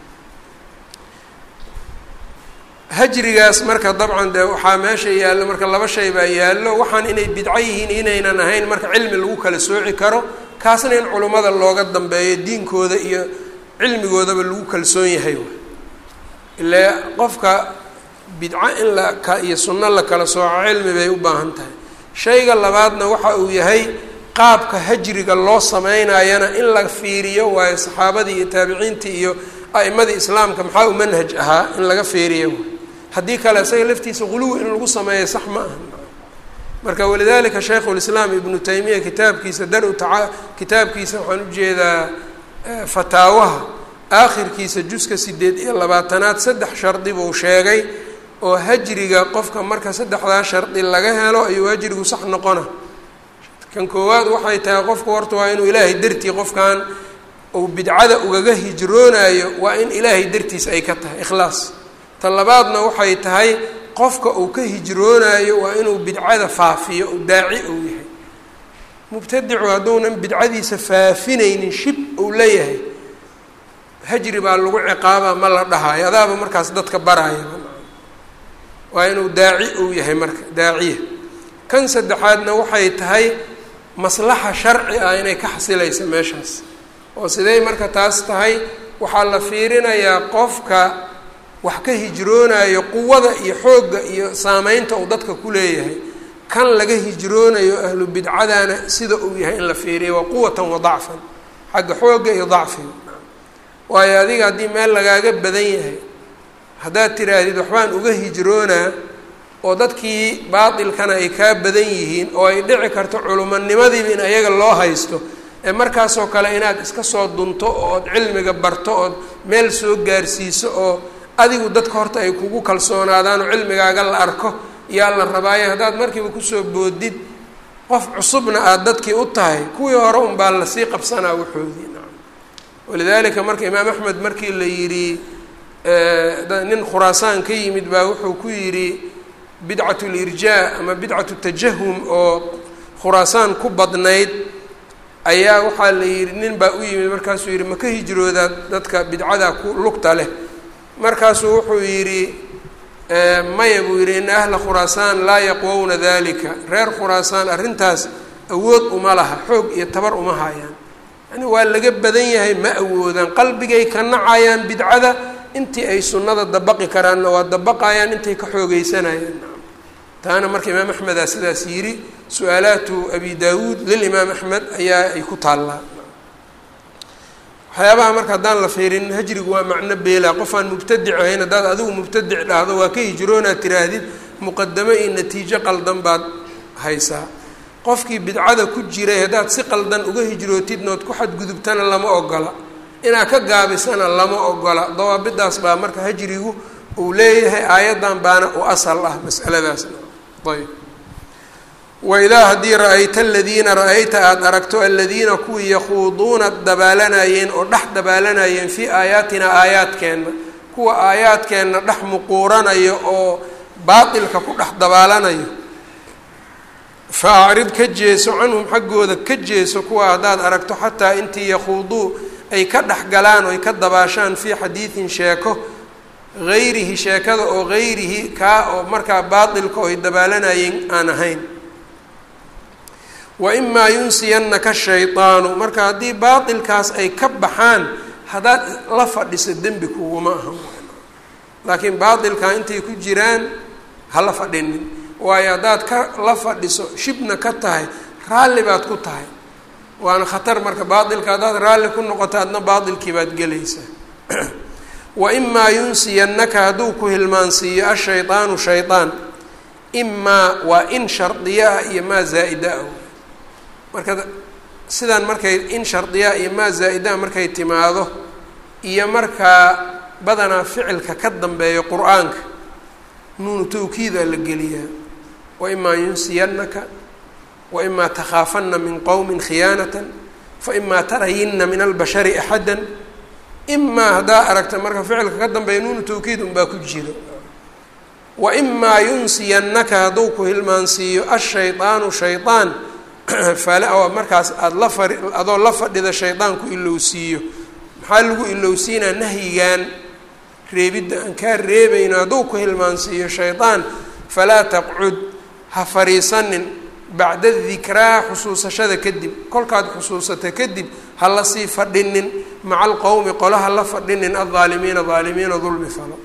hajrigaas marka dabcan dee waxaa meesha yaallo marka laba shay baa yaallo waxaan inay bidco yihiin inaynan ahayn marka cilmi lagu kala sooci karo kaasna in culummada looga dambeeyo diinkooda iyo cilmigoodaba lagu kalsoon yahay ilaa qofka bidco in iyo sunno la kala sooco cilmi bay u baahan tahay shayga labaadna waxa uu yahay qaabka hajriga loo sameynayana in la fiiriyo waayo saxaabadii iyo taabiciintii iyo a'imadii islaamka maxaa u manhaj ahaa in laga fiiriyo haddii kale isaga laftiisa quluwi in lagu sameeyo sax ma aha marka walidalika shaykhulislaam ibnu taymiya kitaabkiisa waxaan ujeedaa fataawaha aakhirkiisa juska 8 saddex shardi buu sheegay oo hajriga qofka marka saddexdaa shardi laga helo ayuu hajrigu sax noqona kan koowaad waxay tahay qofku horta waa inuu ilaahay dartii qofkan uu bidcada ugaga hijroonayo waa in ilaahay dartiis ay ka tahay ikhlaas tan labaadna waxay tahay qofka uu ka hijroonayo waa inuu bidcada faafiyo uu daaci uu yahay mubtadicu hadduunan bidcadiisa faafinaynin shib uu leeyahay hajri baa lagu ciqaaba ma la dhahayo adaaba markaas dadka baraya waa inuu daaci uu yahay marka daaciya kan saddexaadna waxay tahay maslaxa sharci ah inay ka xasilayso meeshaas oo siday marka taas tahay waxaa la fiirinayaa qofka wax ka hijroonayo quwada iyo xoogga iyo saameynta uu dadka ku leeyahay kan laga hijroonayo ahlu bidcadana sida uu yahay in la fiiriyo waa quwatan wa dacfan xagga xoogga iyo dacfiga waayo adiga haddii meel lagaaga badan yahay haddaad tiraahdid waxbaan uga hijroonaa oo dadkii baatilkana ay kaa badan yihiin oo ay dhici karto culumanimadiiba in ayaga loo haysto ee markaasoo kale inaad iska soo dunto ood cilmiga barto ood meel soo gaarsiiso oo adigu dadka horta ay kugu kalsoonaadaan oo cilmigaaga la arko yaa la rabaayo haddaad markiiba kusoo boodid qof cusubna aada dadkii u tahay kuwii hore unbaa lasii qabsanaa waxoodii walidaalika marka imaam axmed markii la yidhi nin khuraasaan ka yimid baa wuxuu ku yidhi bidcat lirjaa ama bidcatu tajahum oo khuraasaan ku badnayd ayaa waxaa la yidhi nin baa u yimid markaasuu yidhi maka hijroodaa dadka bidcada ku lugta leh markaasuu wuxuu yidhi maya buu yidhi ina ahla khuraasaan laa yaqwowna dalika reer khuraasaan arrintaas awood uma laha xoog iyo tabar uma hayaan yani waa laga badan yahay ma awoodaan qalbigay ka nacayaan bidcada intii ay sunnada dabaqi karaanna waa dabaqayaan intay ka xoogeysanayaan taana marka imaam axmedaa sidaas yidhi su-aalaatu abi daawuud lilimaam axmed ayaa ay ku taallaa waxyaabaha marka haddaan la fiirin hajrigu waa macno beelaa qof aan mubtadic ahayn haddaad adigu mubtadic dhahdo waa ka hijroonaad tiraahdid muqadamo iyo natiijo qaldan baad haysaa qofkii bidcada ku jiray haddaad si qaldan uga hijrootidnood ku xadgudubtana lama ogola inaad ka gaabisana lama ogola dawaabidaas baa marka hajrigu uu leeyahay aayaddan baana u asal ah masaladaasna ayb waidaa haddii ra-ayta aladiina ra-ayta aada aragto aladiina kuwii yakhuuduuna dabaalanayeen oo dhex dabaalanayeen fii aayaatina aayaadkeenna kuwa aayaadkeenna dhex muquuranayo oo baatilka ku dhex dabaalanayo fa acrid ka jeeso canhum xaggooda ka jeeso kuwa haddaad aragto xataa intii yakhuuduu ay ka dhex galaan oo ay ka dabaashaan fii xadiidin sheeko hayrihi sheekada oo hayrihi kaa oo markaa baatilka oo ay dabaalanayeen aan ahayn wa imaa yunsiyannaka shaydaanu marka haddii baatilkaas ay ka baxaan haddaad la fadhiso dembi kuguma aha laakiin baatilkaa intay ku jiraan ha la fadhinin waayo haddaad ka la fadhiso shibna ka tahay raalli baad ku tahay waana khatar marka baatilka haddaad raalli ku noqoto adna baatilkii baad gelaysaa waimaa yunsiyannaka hadduu ku hilmaansiiyo ashaydaanu shaydaan imaa waa in shardiya ah iyo maa zaa'ida ah marka sidaan markay in shardiyaa iyo maa zaa'ida markay timaado iyo markaa badanaa ficilka ka dambeeyo qur-aanka nuunu tawkiida la geliyaa waimaa yunsiyannaka waimaa takhaafanna min qowmin khiyaanatan faimaa tarayinna min albashari axada imaa haddaa aragta marka ficilka ka dambeeya nuunu tawkiid unbaa ku jiro waimaa yunsiyannaka hadduu ku hilmaansiiyo ashaydaanu shaydaan markaas aada adoo la fadhida shaydaanku ilowsiiyo maxaa lagu ilowsiinaa nahyigan reebidda aan kaa reebayno hadduu ku hilmaansiiyo shaydaan falaa taqcud ha fadhiisanin bacda dikraa xusuusashada kadib kolkaad xusuusata kadib ha la sii fadhinin maca alqowmi qola ha la fadhinin aldaalimiina daalimiina dulmi falo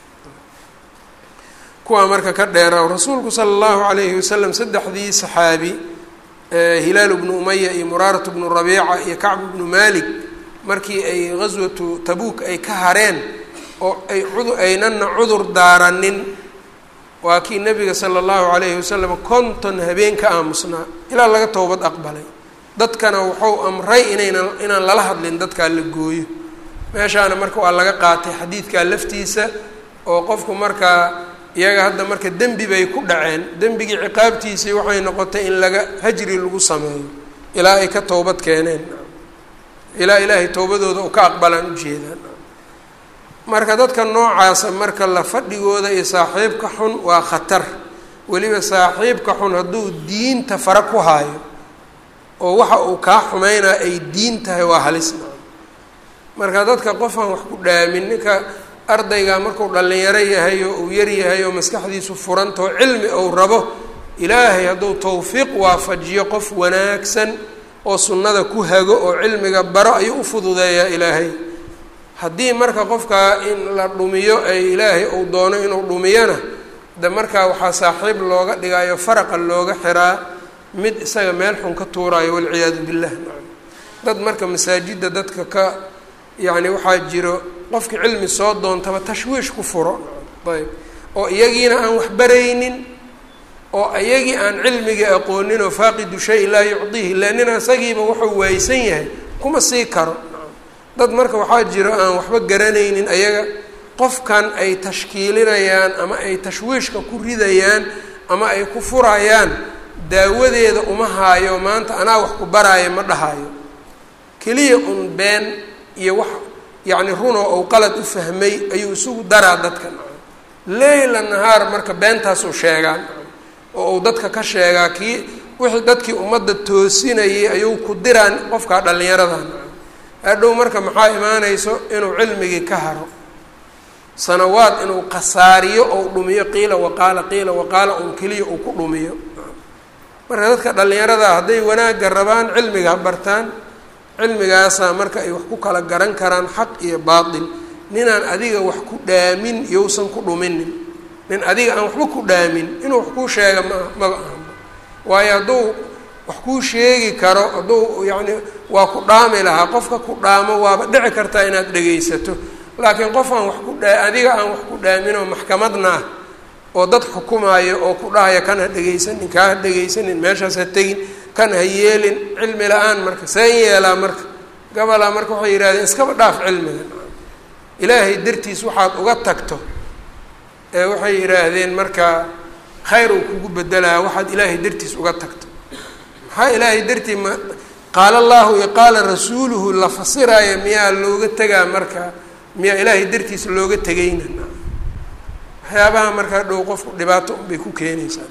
kuwaa marka ka dheera rasuulku sala allahu calayhi wasalam saddexdii saxaabi hilaal bnu umaya iyo muraarat bnu rabiica iyo kacb bnu malik markii ay ghaswatu tabuuk ay ka hareen oo aynana cudur daaranin waa kii nabiga sala allahu calayhi wasalam 50 habeen ka aamusnaa ilaa laga toobad aqbalay dadkana wuxuu amray inaan lala hadlin dadkaa la gooyo meeshaana marka waa laga qaatay xadiidkaa laftiisa oo qofku markaa iyaga hadda marka dembi bay ku dhaceen dembigii ciqaabtiisii waxay noqotay in laga hajri lagu sameeyo ilaa ay ka toobad keeneen ilaa ilaahay toobadooda uu ka aqbalaan ujeedaan marka dadka noocaasa marka la fadhigooda iyo saaxiibka xun waa khatar weliba saaxiibka xun hadduu diinta fara ku haayo oo waxa uu kaa xumeynaa ay diin tahay waa halis marka dadka qofaan wax ku dhaamin ninka ardayga markuu dhallinyaro yahay oo uu yar yahay oo maskaxdiisu furantao cilmi ou rabo ilaahay hadduu tawfiiq waafajiyo qof wanaagsan oo sunnada ku hago oo cilmiga baro ayuu u fududeeyaa ilaahay haddii marka qofkaa in la dhumiyo ay ilaahay uu doono inuu dhumiyana de markaa waxaa saaxiib looga dhigayo faraqa looga xiraa mid isaga meel xun ka tuuraayo walciyaadu billah dad marka masaajidda dadka ka yacni waxaa jiro qofki cilmi soo doontaba tashwiish ku furo ayb oo iyagiina aan wax baraynin oo iyagii aan cilmigii aqoonin oo faaqidu shay laa yucdiihi leanina isagiiba wuxuu waaysan yahay kuma sii karo dad marka waxaa jiro aan waxba garanaynin ayaga qofkan ay tashkiilinayaan ama ay tashwiishka ku ridayaan ama ay ku furayaan daawadeeda uma haayo maanta anaa wax ku baraayo ma dhahayo keliya un been iyo wax yacni runoo ou qalad u fahmay ayuu isugu daraa dadka leyla nahaar marka beentaasuu sheegaan oo uu dadka ka sheegaa kii wixii dadkii ummadda toosinayay ayuu ku diraan qofkaa dhallinyaradan hadhow marka maxaa imaanayso inuu cilmigii ka haro sanawaad inuu khasaariyo ou dhumiyo qiila waqaala un keliya uu ku dhumiyo marka dadka dhallinyarada hadday wanaagga rabaan cilmiga ha bartaan cilmigaasaa marka ay wax ku kala garan karaan xaq iyo baatil ninaan adiga wax ku dhaamin yousan ku dhuminin nin adiga aan waxba ku dhaamin inuu wax kuu sheega maba ahanba waayo hadduu wax kuu sheegi karo hadduu yacni waa ku dhaami lahaa qofka ku dhaamo waaba dhici kartaa inaad dhegaysato laakiin qof aan wax ku adiga aan wax ku dhaaminoo maxkamadna ah oo dad xukumaayo oo ku dhahaya kan ha dhegaysanin kaa ha dhegaysanin meeshaas ha tegin kan ha yeelin cilmi la-aan marka seen yeelaa marka gabalaa marka waxay yidhahdeen iskaba dhaaf cilmiga ilaahay dartiis waxaad uga tagto ee waxay yidhaahdeen marka khayr uu kugu bedelaa waxaad ilaahay dartiis uga tagto maxaa ilaahay dartii ma qaala allahu iyo qaala rasuuluhu la fasiraayo miyaa looga tegaa marka miyaa ilaahay dartiis looga tegayna waxyaabaha markaa dhow qofku dhibaato unbay ku keenaysaa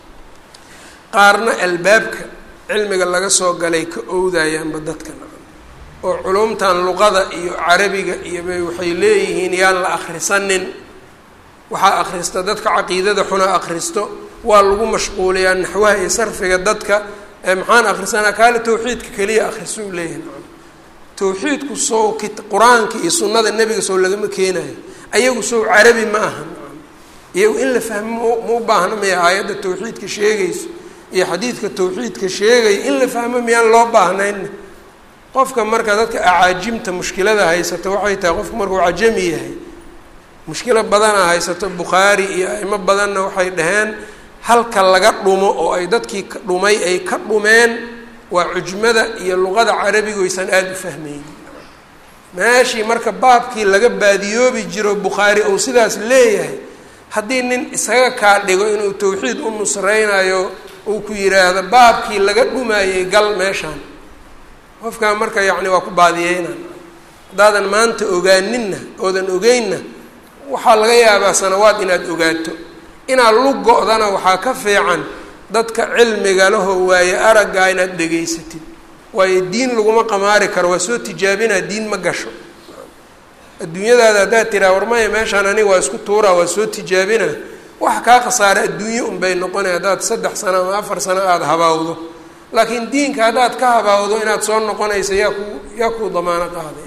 qaarna albaabka cilmiga laga soo galay ka owdayaanba dadka oo culumtan luqada iyo carabiga iyobay waxay leeyihiin yaan la akhrisanin waxaa akhrista dadka caqiidada xuna akhristo waa lagu mashquuliyaa naxwaha iyo sarfiga dadka maxaan akhrisanaa kaale tawxiidka keliya akhriso u leeyahay tawxiidku sow qur-aanka iyo sunnada nebiga sow lagama keenayo ayagu sow carabi ma aha iyagu in la fahmo ma u baahna maya aayadda tawxiidka sheegayso iyo xadiidka tawxiidka sheegaya in la fahmo miyaan loo baahnayn. qofka marka dadka acaajimta mushkilada haysato waxay tahay qofku markuu cajami yahay mushkilo badana haysato. bukhaari iyo aimo badanna waxay dhaheen halka laga dhumo oo ay dadkii dhumay ay ka dhumeen waa cujmada iyo luqada carabiga oysan aada u fahmaynin. meeshii marka baabkii laga baadiyoobi jiro bukhaari ou sidaas leeyahay haddii nin isaga kaa dhigo inuu tawxiid u nusreynayo uu ku yiraahdo baabkii laga dhumayay gal meeshaan, qofkaa marka yacni waa ku baadiyeyna. haddaadan maanta ogaaninna oodan ogeynna waxaa laga yaabaa sanawaad inaad ogaato. inaad lug go-dana waxaa ka fiican dadka cilmiga lahoo waaye araggaa inaad dhegaysatid, waayo diin laguma qamaari karo, waa soo tijaabinaa diin ma gasho. adduunyadaada haddaad tiraa warmaya meeshaan aniga waa isku tuuraa waa soo tijaabinaa, wax kaa khasaara adduunye unbay noqonay haddaad 3 sano ama 4 sano aada habaawdo. laakiin diinka haddaad ka habaawdo inaad soo noqonaysa yaa kuu damaano qaaday.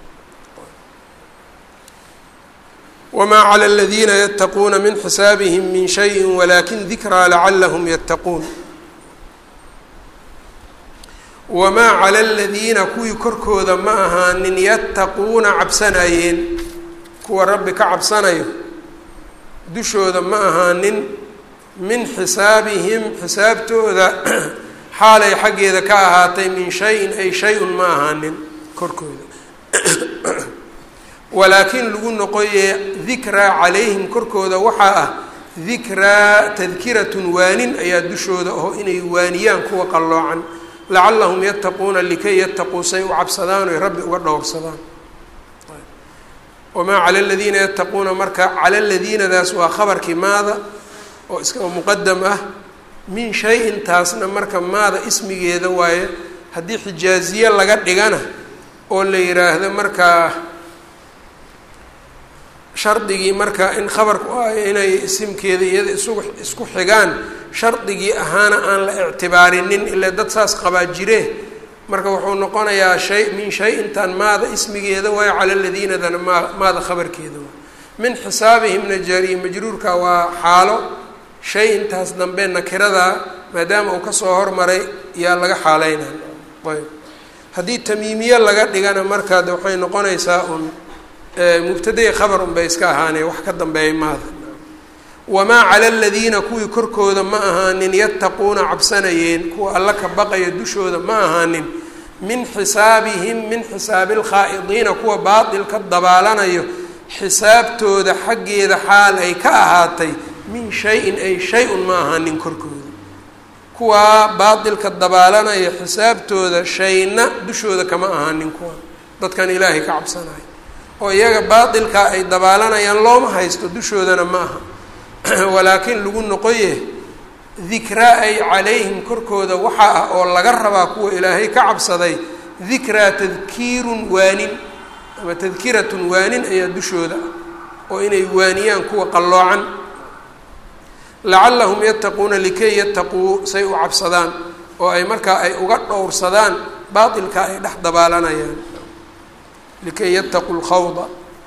wamaa cala aladiina yattaquuna min xisaabihim min shayin walakin dikraa lacalahum yattaquun. wamaa cala aladiina kuwii korkooda ma ahaanin yattaquuna cabsanayeen, kuwa rabbi ka cabsanayo dushooda ma ahaanin min xisaabihim xisaabtooda xaalay xaggeeda ka ahaatay min shayin ay shay-un ma ahaanin korkooda. walaakin lagu noqoye dikraa calayhim korkooda waxaa ah dikraa tadkiratun waanin ayaa dushooda oo inay waaniyaan kuwa qalloocan lacalahum yattaquuna likay yattaquu say u cabsadaan oy rabbi uga dhowrsadaan. wamaa cala aladiina yattaquuna marka cala aladiinadaas waa khabarkii maada oo iska muqadam ah. min shay-in taasna marka maada ismigeeda waaye. haddii xijaaziye laga dhigana oo la yiraahdo markaa shardigii marka in khabarku inay isimkeeda iyada isku xigaan shardigii ahaana aan la ictibaarinin ilaa dad saas qabaa jire, marka wuxuu noqonayaa shay min shay-intan maada ismigeeda waayo cala aladiinadana maada khabarkeeda waay. min xisaabihimna jaariye majruurka waa xaalo shay intaas dambe nakirada maadaama uu kasoo hormaray yaa laga xaaleynaa. ayb haddii tamiimiye laga dhigana markaa de waxay noqonaysaa un mubtadai khabar unbay iska ahaanee wax ka dambeeya maada. wamaa cala aladiina kuwii korkooda ma ahaanin yattaquuna cabsanayeen kuwa alla ka baqaya dushooda ma ahaanin min xisaabihim min xisaabi lkhaa'idiina kuwa baatilka dabaalanayo xisaabtooda xaggeeda xaal ay ka ahaatay min shayin ay shay-un ma ahaanin korkooda. kuwaa baatilka dabaalanaya xisaabtooda shayna dushooda kama ahaanin kuwa dadkan ilaahay ka cabsanayo oo iyaga baatilkaa ay dabaalanayaan looma haysto dushoodana ma aha. walaakin lagu noqoye dikraa ay calayhim korkooda waxaa ah oo laga rabaa kuwa ilaahay ka cabsaday dikraa tadkiirun waanin ama tadkiratun waanin ayaa dushooda ah oo inay waaniyaan kuwa qalloocan. lacalahum yattaquuna likay yattaquu say u cabsadaan oo ay markaa ay uga dhowrsadaan baatilka ay dhex dabaalanayaan. likay yattaquu lkhawda.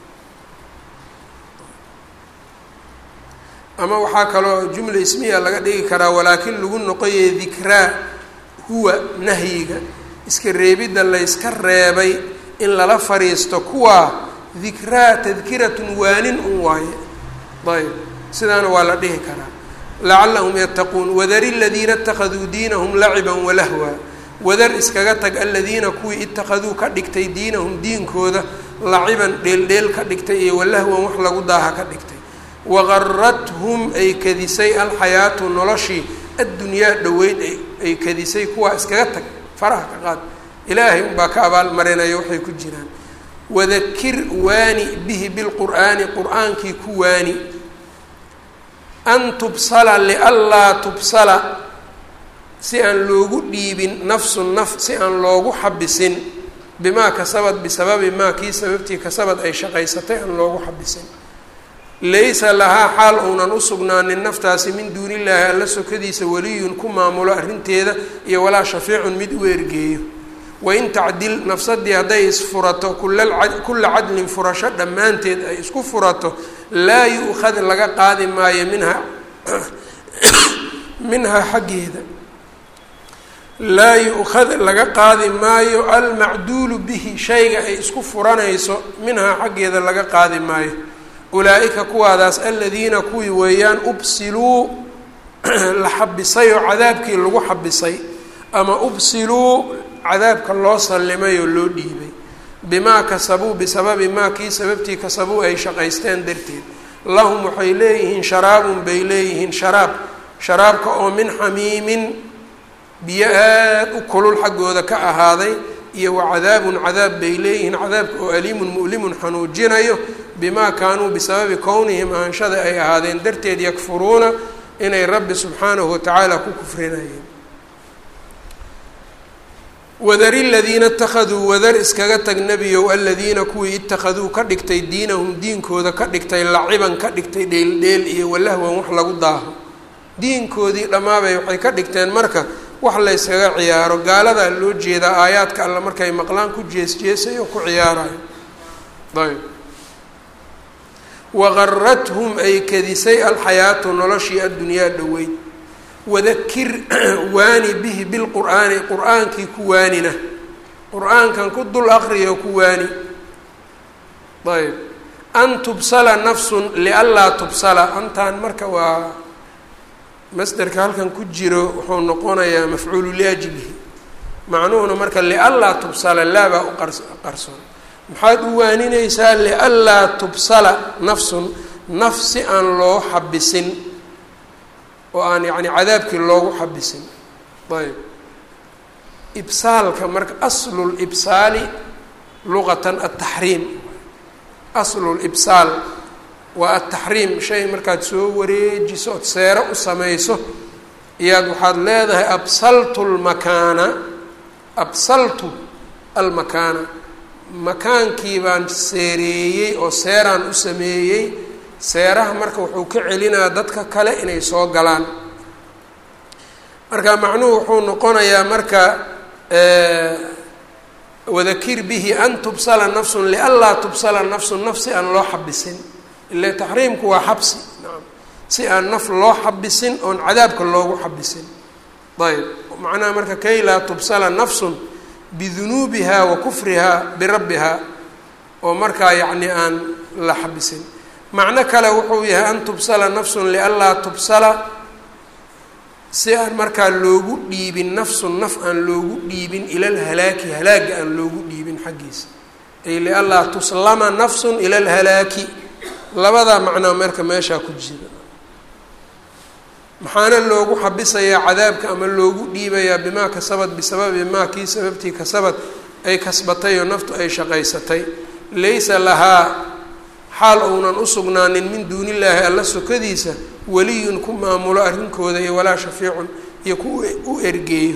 ama waxaa kaloo jumla ismiya laga dhigi karaa walaakin lagu noqoyay dikraa huwa nahyiga iska reebidda layska reebay in lala fariisto kuwaa dikraa tadkiratun waanin un waaye. ayb sidaana waa la dhihi karaa. lacalahum yattaquun. wadari aladiina ittakhaduu diinahum laciban walahwa. wadar iskaga tag aladiina kuwii ittakhaduu ka dhigtay diinahum diinkooda laciban dheeldheel ka dhigtay iyo walahwan wax lagu daaha ka dhigtay. waqarathum ay kadisay alxayaatu noloshii addunyaa dhoweyd ay kadisay kuwaa iskaga tag faraha ka qaad ilaahay unbaa ka abaalmarinaya waxay ku jiraan. wadakir waani bihi bilqur'aani qur'aankii ku waani an tubsala lianlaa tubsala si aan loogu dhiibin nafsun naf si aan loogu xabisin bimaa kasabad bisababi maa kii sababtii kasabad ay shaqaysatay aan loogu xabisin. laysa lahaa xaal uunan u sugnaanin naftaasi min duuni illaahi alla sokadiisa waliyun ku maamulo arrinteeda iyo walaa shafiicun mid u ergeeyo. wain tacdil nafsadii hadday isfurato kulla cadlin furasho dhammaanteed ay isku furato laa yu-khad laga qaadi maayo minhaa xaggeeda laa yu'khad laga qaadi maayo almacduulu bihi shayga ay isku furanayso minhaa xaggeeda laga qaadi maayo. ulaa-ika kuwaadaas aladiina kuwii weeyaan ubsiluu la xabisay oo cadaabkii lagu xabisay ama ubsiluu cadaabka loo sallimay oo loo dhiibay bimaa kasabuu bisababi maa kii sababtii kasabuu ay shaqaysteen darteed. lahum waxay leeyihiin sharaabun bay leeyihiin sharaabka oo min xamiimin biyo aad u kulul xaggooda ka ahaaday iyo wa cadaabun cadaab bay leeyihiin cadaabka oo aliimun mu'limun xanuujinayo bimaa kaanuu bisababi kownihim ahanshada ay ahaadeen darteed yakfuruuna inay rabbi subxaanahu watacaala ku kufrinayeen. wadari ladiina ittakhaduu wadar iskaga tag nebiyow aladiina kuwii ittakhaduu ka dhigtay diinahum diinkooda ka dhigtay laciban ka dhigtay dheeldheel iyo walahwan wax lagu daaho. diinkoodii dhammaabay waxay ka dhigteen marka wax la yskaga ciyaaro. gaaladaa loo jeedaa aayaadka alla markay maqlaan ku jeesjeesay oo ku ciyaarayo. ayb waqarathum ay kadisay alxayaatu noloshii addunyaa dhoweyd. wadakir waani bihi bilqur'aani qur-aankii ku waanina qur-aankan ku dul aqriyo ku waani. ayb an tubsala nafsun lianlaa tubsala antaan marka waa masderka halkan ku jiro wuxuu noqonayaa mafcuulu liajlihi macnuhuna marka lianlaa tubsala laabaa u qarson. maxaad u waaninaysaa lianlaa tubsala nafsun naf si aan loo xabisin oo aan yacni cadaabkii loogu xabisin. ayb ibsaalka marka aslu libsaali luqatan ataxriim aslu libsaal waa ataxriim shay markaad soo wareejiso ood seero u samayso iyaad waxaad leedahay absaltu almakaana makaankii baan seereeyey oo seeraan u sameeyey. seeraha marka wuxuu ka celinaa dadka kale inay soo galaan. marka macnuhu wuxuu noqonayaa marka wadakir bihi an tubsala nafsun lianlaa tubsala nafsun naf si aan loo xabisin. ila taxriimku waa xabsi naam si aan naf loo xabisin oon cadaabka loogu xabisin. ayb macnaha marka kay laa tubsala nafsun bidunuubiha wa kufriha birabbiha oo markaa yacni aan la xabisin. macno kale wuxuu yahay an tubsala nafsun lianlaa tubsala si aan markaa loogu dhiibin nafsun naf aan loogu dhiibin ila lhalaaki halaaga aan loogu dhiibin xaggiisa ay lianlaa tuslama nafsun ila lhalaaki. labadaa macnaa marka meeshaa ku jira. maxaana loogu xabisayaa cadaabka ama loogu dhiibayaa bimaa kasabad bisababi maa kii sababtii kasabad ay kasbatay oo naftu ay shaqaysatay. laysa lahaa xaal ounan u sugnaanin min duunillaahi alla sokadiisa weliyun ku maamulo arrinkooda iyo walaa shafiicun iyo ku u ergeeyo.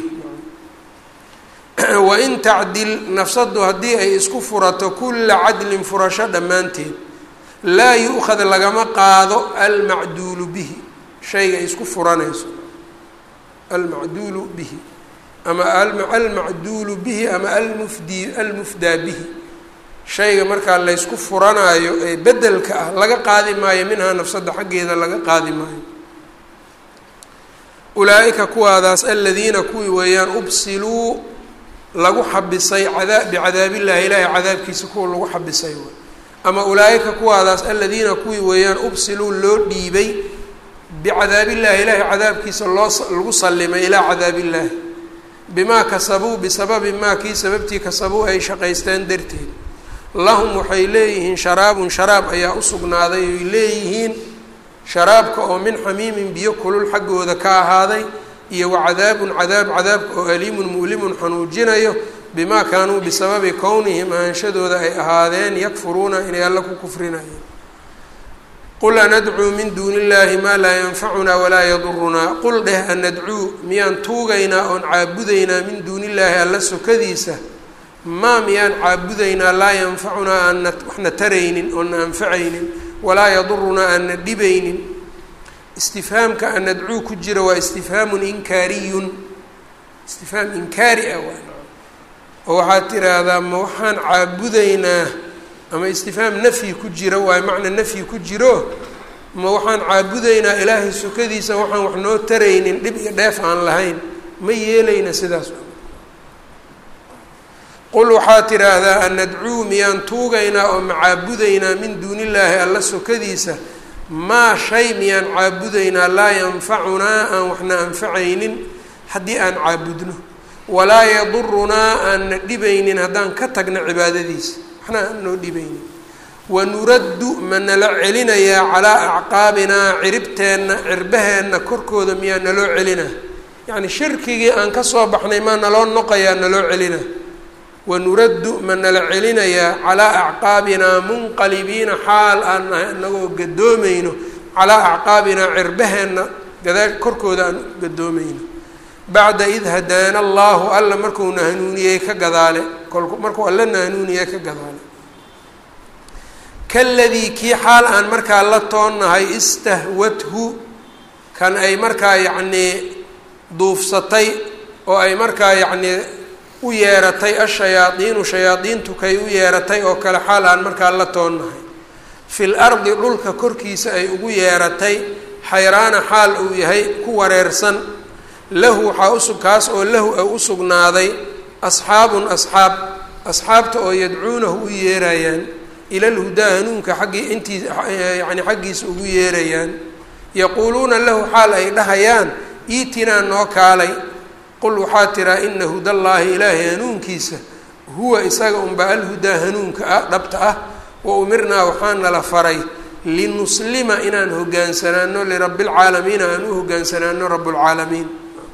wain tacdil nafsadu haddii ay isku furato kulla cadlin furasho dhammaanteed laa yu'khad lagama qaado almacduulu bihi shayga ay isku furanayso almacduulu bihi ama almacduulu bihi ama almufdaa bihi shayga markaa laysku furanaayo ee bedelka ah laga qaadi maayo minhaa nafsadda xaggeeda laga qaadi maayo. ulaa-ika kuwaadaas aladiina kuwii weeyaan ubsiluu lagu xabisay bicadaabillahi ilaahay cadaabkiisa kuwa lagu xabisay ama ulaa-ika kuwaadaas aladiina kuwii weeyaan ubsiluu loo dhiibay bicadaabillahi ilaahay cadaabkiisa lagu sallimay ilaa cadaabillaahi bimaa kasabuu bisababi maa kii sababtii kasabuu ay shaqaysteen darteed. lahum waxay leeyihiin sharaabun sharaab ayaa u sugnaaday oy leeyihiin sharaabka oo min xamiimin biyo kulul xaggooda ka ahaaday iyo wa cadaabun cadaabka oo aliimun mu'limun xanuujinayo bimaa kaanuu bisababi kownihim ahanshadooda ay ahaadeen yakfuruuna inay alla ku kufrinayeen. qul anadcuu min duuni illaahi maa laa yanfacunaa walaa yadurunaa qul dheh anadcuu miyaan tuugaynaa oon caabudaynaa min duuni illaahi alla sokadiisa maa miyaan caabudaynaa laa yanfacunaa aanna waxna taraynin oonna anfacaynin walaa yadurunaa aanna dhibaynin. istifhaamka anadcuu ku jira waa istifhaamun inkaariyun istifhaam inkaari ah oo waxaad tiraahdaa ma waxaan caabudaynaa ama istifhaam nafyi ku jira waayo macna nafyi ku jiro ma waxaan caabudaynaa ilaahay sokadiisa waxaan wax noo taraynin dhib iyo dheef aan lahayn ma yeelayna sidaas. qul waxaa tidhaahdaa an nadcuu miyaan tuugaynaa oo macaabudaynaa min duuni illaahi alla sokadiisa maa shay miyaan caabudaynaa laa yanfacunaa aan waxna anfacaynin haddii aan caabudno, walaa yadurunaa aanna dhibaynin haddaan ka tagno cibaadadiisa, waxna aan noo dhibaynin. wanuraddu ma nala celinayaa calaa acqaabinaa cirbaheenna korkooda miyaa naloo celinaa, yacni shirkigii aan ka soo baxnay maa naloo noqayaa naloo celinaa. wanuraddu ma nala celinayaa calaa acqaabinaa munqalibiina xaal aan nahay anagoo gadoomayno calaa acqaabinaa cirbaheenna korkooda aan gadoomayno, bacda id hadaana allaahu alla markuuna hanuuniyey ka gadaale, markuu allana hanuuniyey ka gadaale. kaladii kii xaal aan markaa la toonnahay istahwathu kan ay markaa yacnii duufsatay oo ay markaa yacnii u yeeratay ashayaadiinu shayaadiintu kay u yeeratay oo kale xaal aan markaa la toonnahay, fil ardi dhulka korkiisa ay ugu yeeratay, xayraana xaal uu yahay ku wareersan, lahu waxaa kaas oo lahu ay u sugnaaday asxaabun asxaabta oo yadcuunahu u yeerayaan ila lhudaa hanuunka yani xaggiisa ugu yeerayaan, yaquuluuna lahu xaal ay dhahayaan iitinaa noo kaalay. qul waxaa tiraa ina hudallaahi ilaahay hanuunkiisa huwa isaga unbaa alhudaa hanuunka ah dhabta ah, wa umirnaa waxaana la faray linuslima inaan hogaansanaano lirabbi lcaalamiina aan u hogaansanaano rabbulcaalamiin.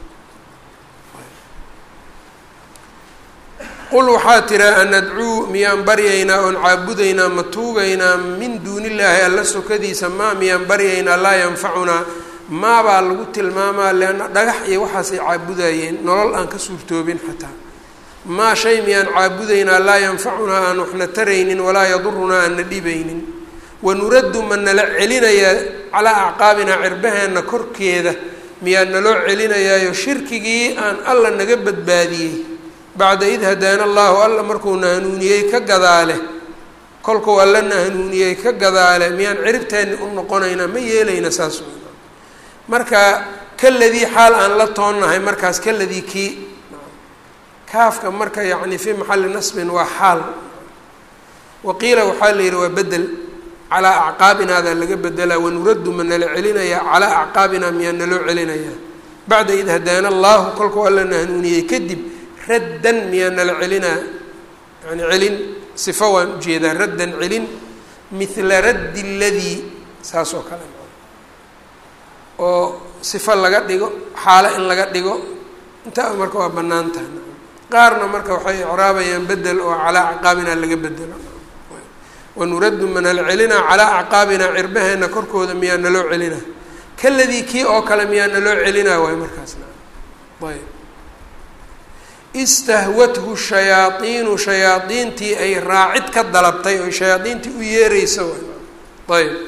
qul waxaa tiraa an nadcuu miyaan baryaynaa oon caabudaynaa ma tuugaynaa min duuni illaahi alla sokadiisa maa miyaan baryaynaa laa yanfacunaa, maabaa lagu tilmaamaa leanna dhagax iyo waxaasay caabudayeen nolol aan ka suurtoobin xataa. maa shay miyaan caabudaynaa laa yanfacunaa aan waxna taraynin walaa yadurunaa aanna dhibaynin. wanuraddu ma nala celinayaa calaa acqaabinaa cirbaheenna korkeeda miyaa naloo celinayaayo shirkigii aan alla naga badbaadiyey bacda id hadaana allaahu alla markuuna hanuuniyey ka gadaale, kolkuu allana hanuuniyey ka gadaale miyaan ciribteenni u noqonaynaa ma yeelayna saas. marka kaladii xaal aan la toonnahay markaas kaladii kii kaafka marka yacni fii maxalli nasbin waa xaal, waqiila waxaa la yidhi waa bedel calaa acqaabinaadaa laga bedelaa. wanuraddu ma nala celinayaa calaa acqaabinaa miyaa naloo celinayaa bacda id hadaana allaahu kolkuu allana hanuuniyey kadib, raddan miyaa nala celinaa, yani celin sifo waan ujeedaa, raddan celin mithla raddi ladii saas oo kale oo sifo laga dhigo xaalo in laga dhigo intaa marka waa bannaan tahay. qaarna marka waxay icraabayaan bedel oo calaa acqaabinaa laga bedelo. wanuraddu ma nala celinaa calaa acqaabinaa cirbaheenna korkooda miyaa naloo celinaa, kaladii kii oo kale miyaa naloo celinaa waay markaasna. ayb istahwathu shayaaiinu shayaadiintii ay raacid ka dalabtay oo shayaadiintii u yeereysa waay. ayb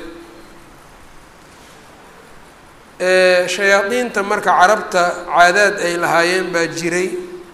shayaadiinta marka carabta caadaad ay lahaayeen baa jiray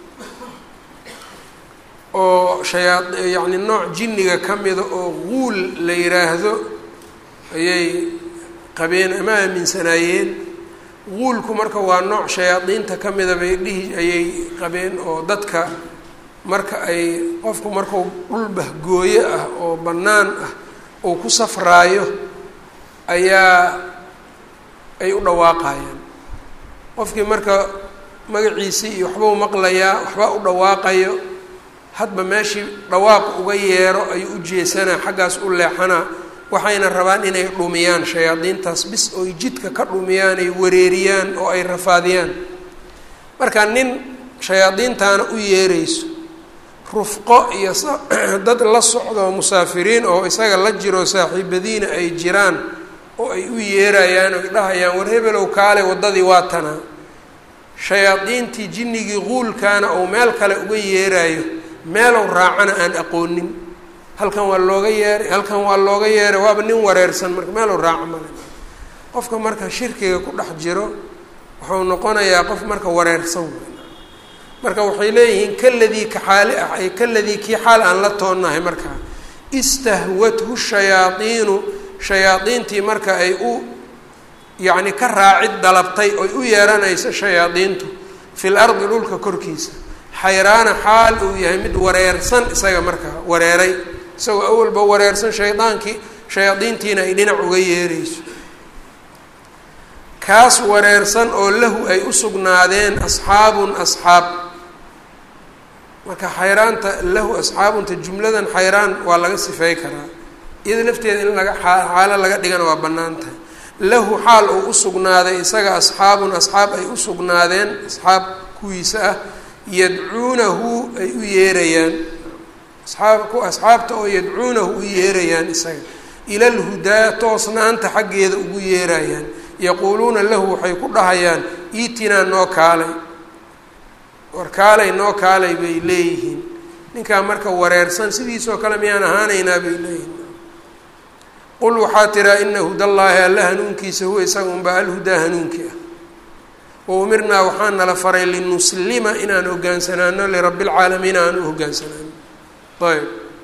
oo yacni nooc jinniga ka mida oo guul la yiraahdo ayay qabeen ama aaminsanaayeen. guulku marka waa nooc shayaadiinta ka mida bay ayay qabeen oo dadka marka ay qofku markuu dhul bahgooyo ah oo bannaan ah uu ku safraayo ayaa ay u dhawaaqayaan. qofkii marka magaciisii iyo waxbau maqlayaa, waxbaa u dhawaaqayo, hadba meeshii dhawaaq uga yeero ayuu u jeesanaa, xaggaas u leexanaa. waxayna rabaan inay dhumiyaan shayaadiintaas bis oy jidka ka dhumiyaan, ay wareeriyaan oo ay rafaadiyaan. marka nin shayaadiintaana u yeerayso, rufqo iyo dad la socdo oo musaafiriin oo isaga la jiro saaxiibadiina ay jiraan oo ay u yeerayaan oo dhahayaan war hebelow kaale waddadii waa tanaa. shayaadiintii jinnigii guulkaana ou meel kale uga yeeraayo, meelow raacana aan aqoonin. halkan waa looga yeeray, halkan waa looga yeeray, waaba nin wareersan marka meelow raaco male. qofka marka shirkiga ku dhex jiro wuxuu noqonayaa qof marka wareersan. marka waxay leeyihiin kaladii kaxaali ah ay kaladii kii xaal aan la toonnahay markaa istahwathu shayaaiinu shayaadiintii marka ay u yacni ka raacid dalabtay oy u yeeranayso shayaadiintu fil ardi dhulka korkiisa xayraana xaal uu yahay mid wareersan isaga markaa wareeray isagoo awalba wareersan shayaadiintiina ay dhinac uga yeerayso kaas wareersan oo lahu ay u sugnaadeen asxaabun asxaab marka xayraanta lahu asxaabunta jumladan xayraan waa laga sifey karaa iyada lafteeda in xaalo laga dhigana waa bannaan tahay lahu xaal uu u sugnaaday isaga asxaabun asxaab ay u sugnaadeen asxaab kuwiisa ah yadcuunahu ay u yeerayaan asxaabta oo yadcuunahu u yeerayaan isaga ila alhudaa toosnaanta xaggeeda ugu yeerayaan yaquuluuna lahu waxay ku dhahayaan iitinaa noo kaalay war kaalay noo kaalay bay leeyihiin ninkaa marka wareersan sidiisoo kale miyaan ahaanaynaa bay leeyihiin qul waxaa tiraa ina hudallaahi alla hanuunkiisa huwa isaga unbaa alhudaa hanuunkii ah wa umirnaa waxaa nala faray linuslima inaan hogaansanaano lirabbi lcaalamiin aan u hogaansanaano ayb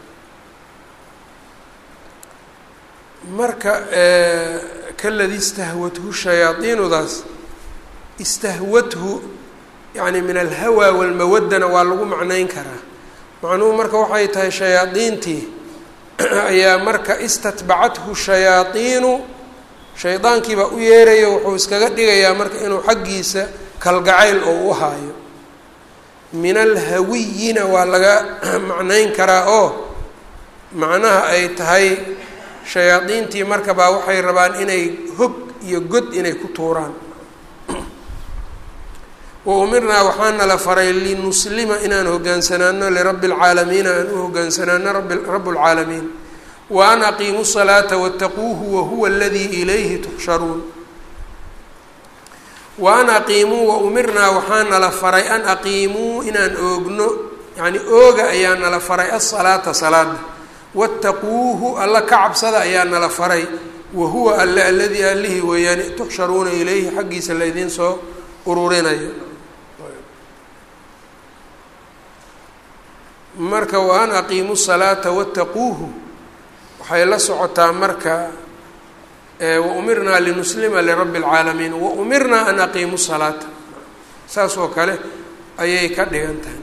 marka kaladii istahwathu shayaaiinudaas istahwathu yani min alhawaa walmawaddana waa lagu macnayn karaa macnuhu marka waxay tahay shayaadiintii ayaa marka istatbacathu shayaaiinu shaydaankiibaa u yeerayo wuxuu iskaga dhigayaa marka inuu xaggiisa kalgacayl oo u haayo min alhawiyina waa laga macnayn karaa oo macnaha ay tahay shayaadiintii marka baa waxay rabaan inay hog iyo god inay ku tuuraan wa umirnaa waxaana la faray linuslima inaan hogaansanaano lirabbi lcaalamiina aan u hogaansanaano rabb lcaalamiin wa an aqiimuu salaata wattaquuhu wahuwa aladii ilayhi tuxsharuun wa an aqiimuu wa umirnaa waxaana la faray an aqiimuu inaan oogno yani ooga ayaa nala faray asalaata salaada wattaquuhu alla ka cabsada ayaa nala faray wahuwa alle aladii allihii weeyaan tuxsharuuna ilayhi xaggiisa laydiin soo ururinayo marka wa an aqiimuu salaata wattaquuhu waxay la socotaa marka wa umirnaa linuslima lirabbi lcaalamiin wa umirnaa an aqiimuu salaata saas oo kale ayay ka dhigan tahay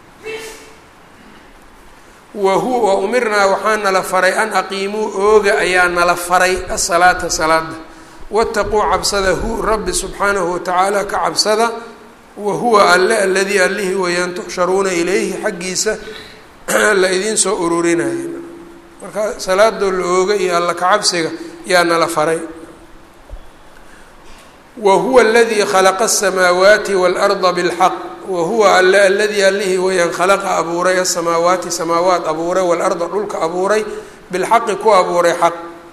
wa umirnaa waxaa nala faray an aqiimuu ooga ayaa nala faray asalaata salaada wattaquu cabsada hu rabbi subxaanahu watacaala ka cabsada wahuwa alle aladii allihii weeyaan tuxsharuuna ilayhi xaggiisa la idiin soo ururinayo marka salaadoo la ooga iyo alla ka cabsiga yaa nala faray wahuwa aladii khalaqa asamaawaati waalarda bilxaq wahuwa alle aladii allihii weeyaan khalaqa abuuray asamaawaati samaawaat abuuray waalarda dhulka abuuray bilxaqi ku abuuray xaq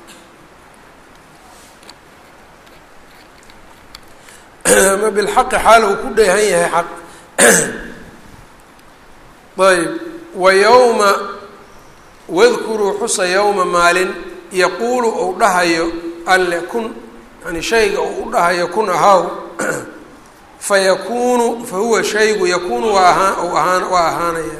ma bilxaqi xaal uu ku dheehan yahay xaq ayb wa yowma wadkuruu xusa yowma maalin yaquulu ou dhahayo alle kun yani shayga ou u dhahayo kun ahaw fayakuunu fahuwa shaygu yakuunu waa ahaanaya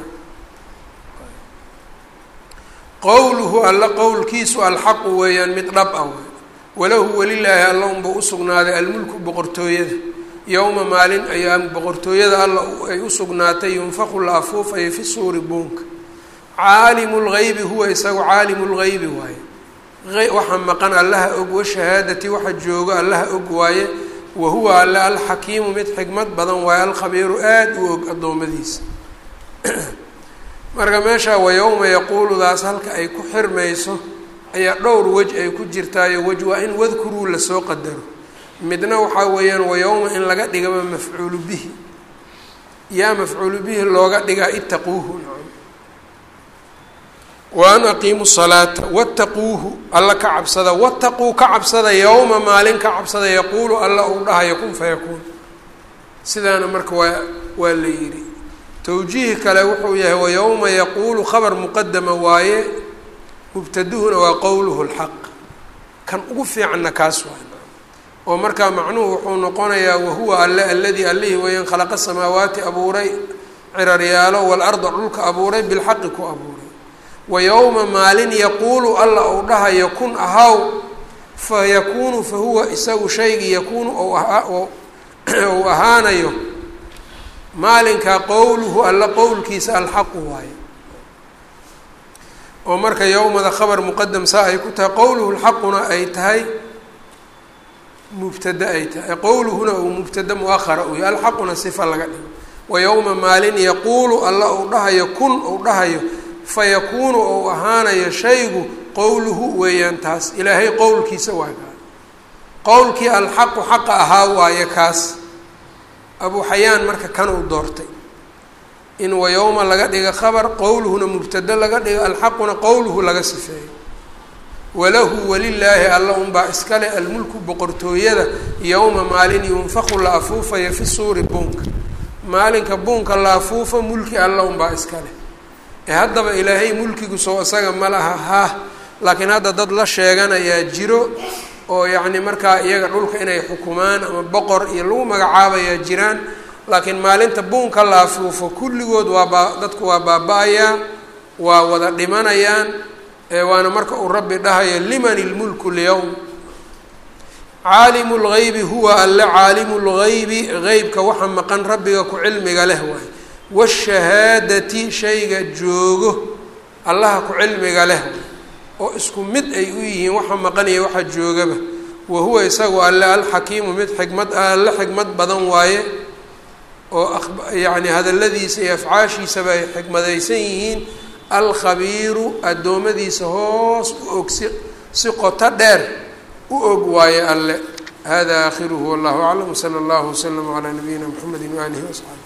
qowluhu alla qowlkiisu alxaqu weeyaan mid dhab ah walahu welilaahi alla unba usugnaaday almulku boqortooyada yowma maalin ayaa boqortooyada alla ay usugnaatay yunfaku la afuufayo fi suuri buunka caalimu lgaybi huwa isagu caalimu lgaybi waaye waxa maqan allaha og washahaadati waxa joogo allaha og waaye wahuwa alle alxakiimu mid xikmad badan waaye alkhabiiru aada u og addoommadiisa marka meeshaa wayowma yaquuludaas halka ay ku xirmayso ayaa dhowr wej ay ku jirtaayo wej waa in wadkuruu lasoo qadaro midna waxaa weeyaan wayowma in laga dhigaba mafcuulu bihi yaa mafcuulu bihi looga dhigaa ittaquuhu wa an aqiimuu salaata wattaquuhu alla ka cabsada wattaquu ka cabsada yowma maalin ka cabsada yaquulu alla uu dhahayo kun fayakuun sidaana marka waa la yidhi towjiih kale wuxuu yahay wayowma yaquulu khabar muqadama waaye mubtaduhuna waa qowluhu lxaq kan ugu fiicanna kaas waay oo markaa macnuhu wuxuu noqonayaa wahuwa alle aladii allihii weeyaan khalaqa samaawaati abuuray ciraryaalo waalarda dhulka abuuray bilxaqi ku abuuray wa yowma maalin yaquulu alla ou dhahayo kun ahaw fa yakuunu fa huwa isagu shaygii yakuunu ou ahaanayo maalinkaa qowluhu alla qowlkiisa alxaqu waaye oo marka yowmada khabar muqadam saa ay ku tahay qowluhu lxaquna ay tahay mubtada ay tahay qowluhuna uu mubtada muahara u yahay alxaquna sifa laga dhigo wa yowma maalin yaquulu alla uu dhahayo kun uu dhahayo fayakuunu ou ahaanayo shaygu qowluhu weeyaan taas ilaahay qowlkiisa waa kaa qowlkii alxaqu xaqa ahaa waaye kaas abuu xayaan marka kan uu doortay in wayowma laga dhiga khabar qowluhuna mubtada laga dhigo alxaquna qowluhu laga sifeeyo walahu walilaahi alla unbaa iskale almulku boqortooyada yowma maalin yunfaku la afuufayo fi suuri buunka maalinka buunka la afuufo mulki alla unbaa iskale haddaba ilaahay mulkigu soo isaga ma laha ha laakiin hadda dad la sheeganayaa jiro oo yacni markaa iyaga dhulka inay xukumaan ama boqor iyo lagu magacaabayaa jiraan laakiin maalinta buunka la afuufo kulligood dadku waa baaba-ayaa waa wada dhimanayaan waana marka uu rabbi dhahayo liman ilmulku lyowm caalimu lgaybi huwa alle caalimu lgaybi qeybka waxa maqan rabbiga ku cilmiga leh waay washahaadati shayga joogo allaha ku cilmiga leh oo isku mid ay u yihiin waxa maqan iyo waxa joogaba wa huwa isagu alle alxakiimu mid xikmad alle xikmad badan waaye oo yacni hadalladiisa iyo afcaashiisaba ay xikmadaysan yihiin alkhabiiru addoommadiisa hoos u og si qoto dheer u og waaye alle hada aakhiruhu wallahu aclam wsala allahu waslama calaa nabiyina mxamedi waaalihi waasxaabi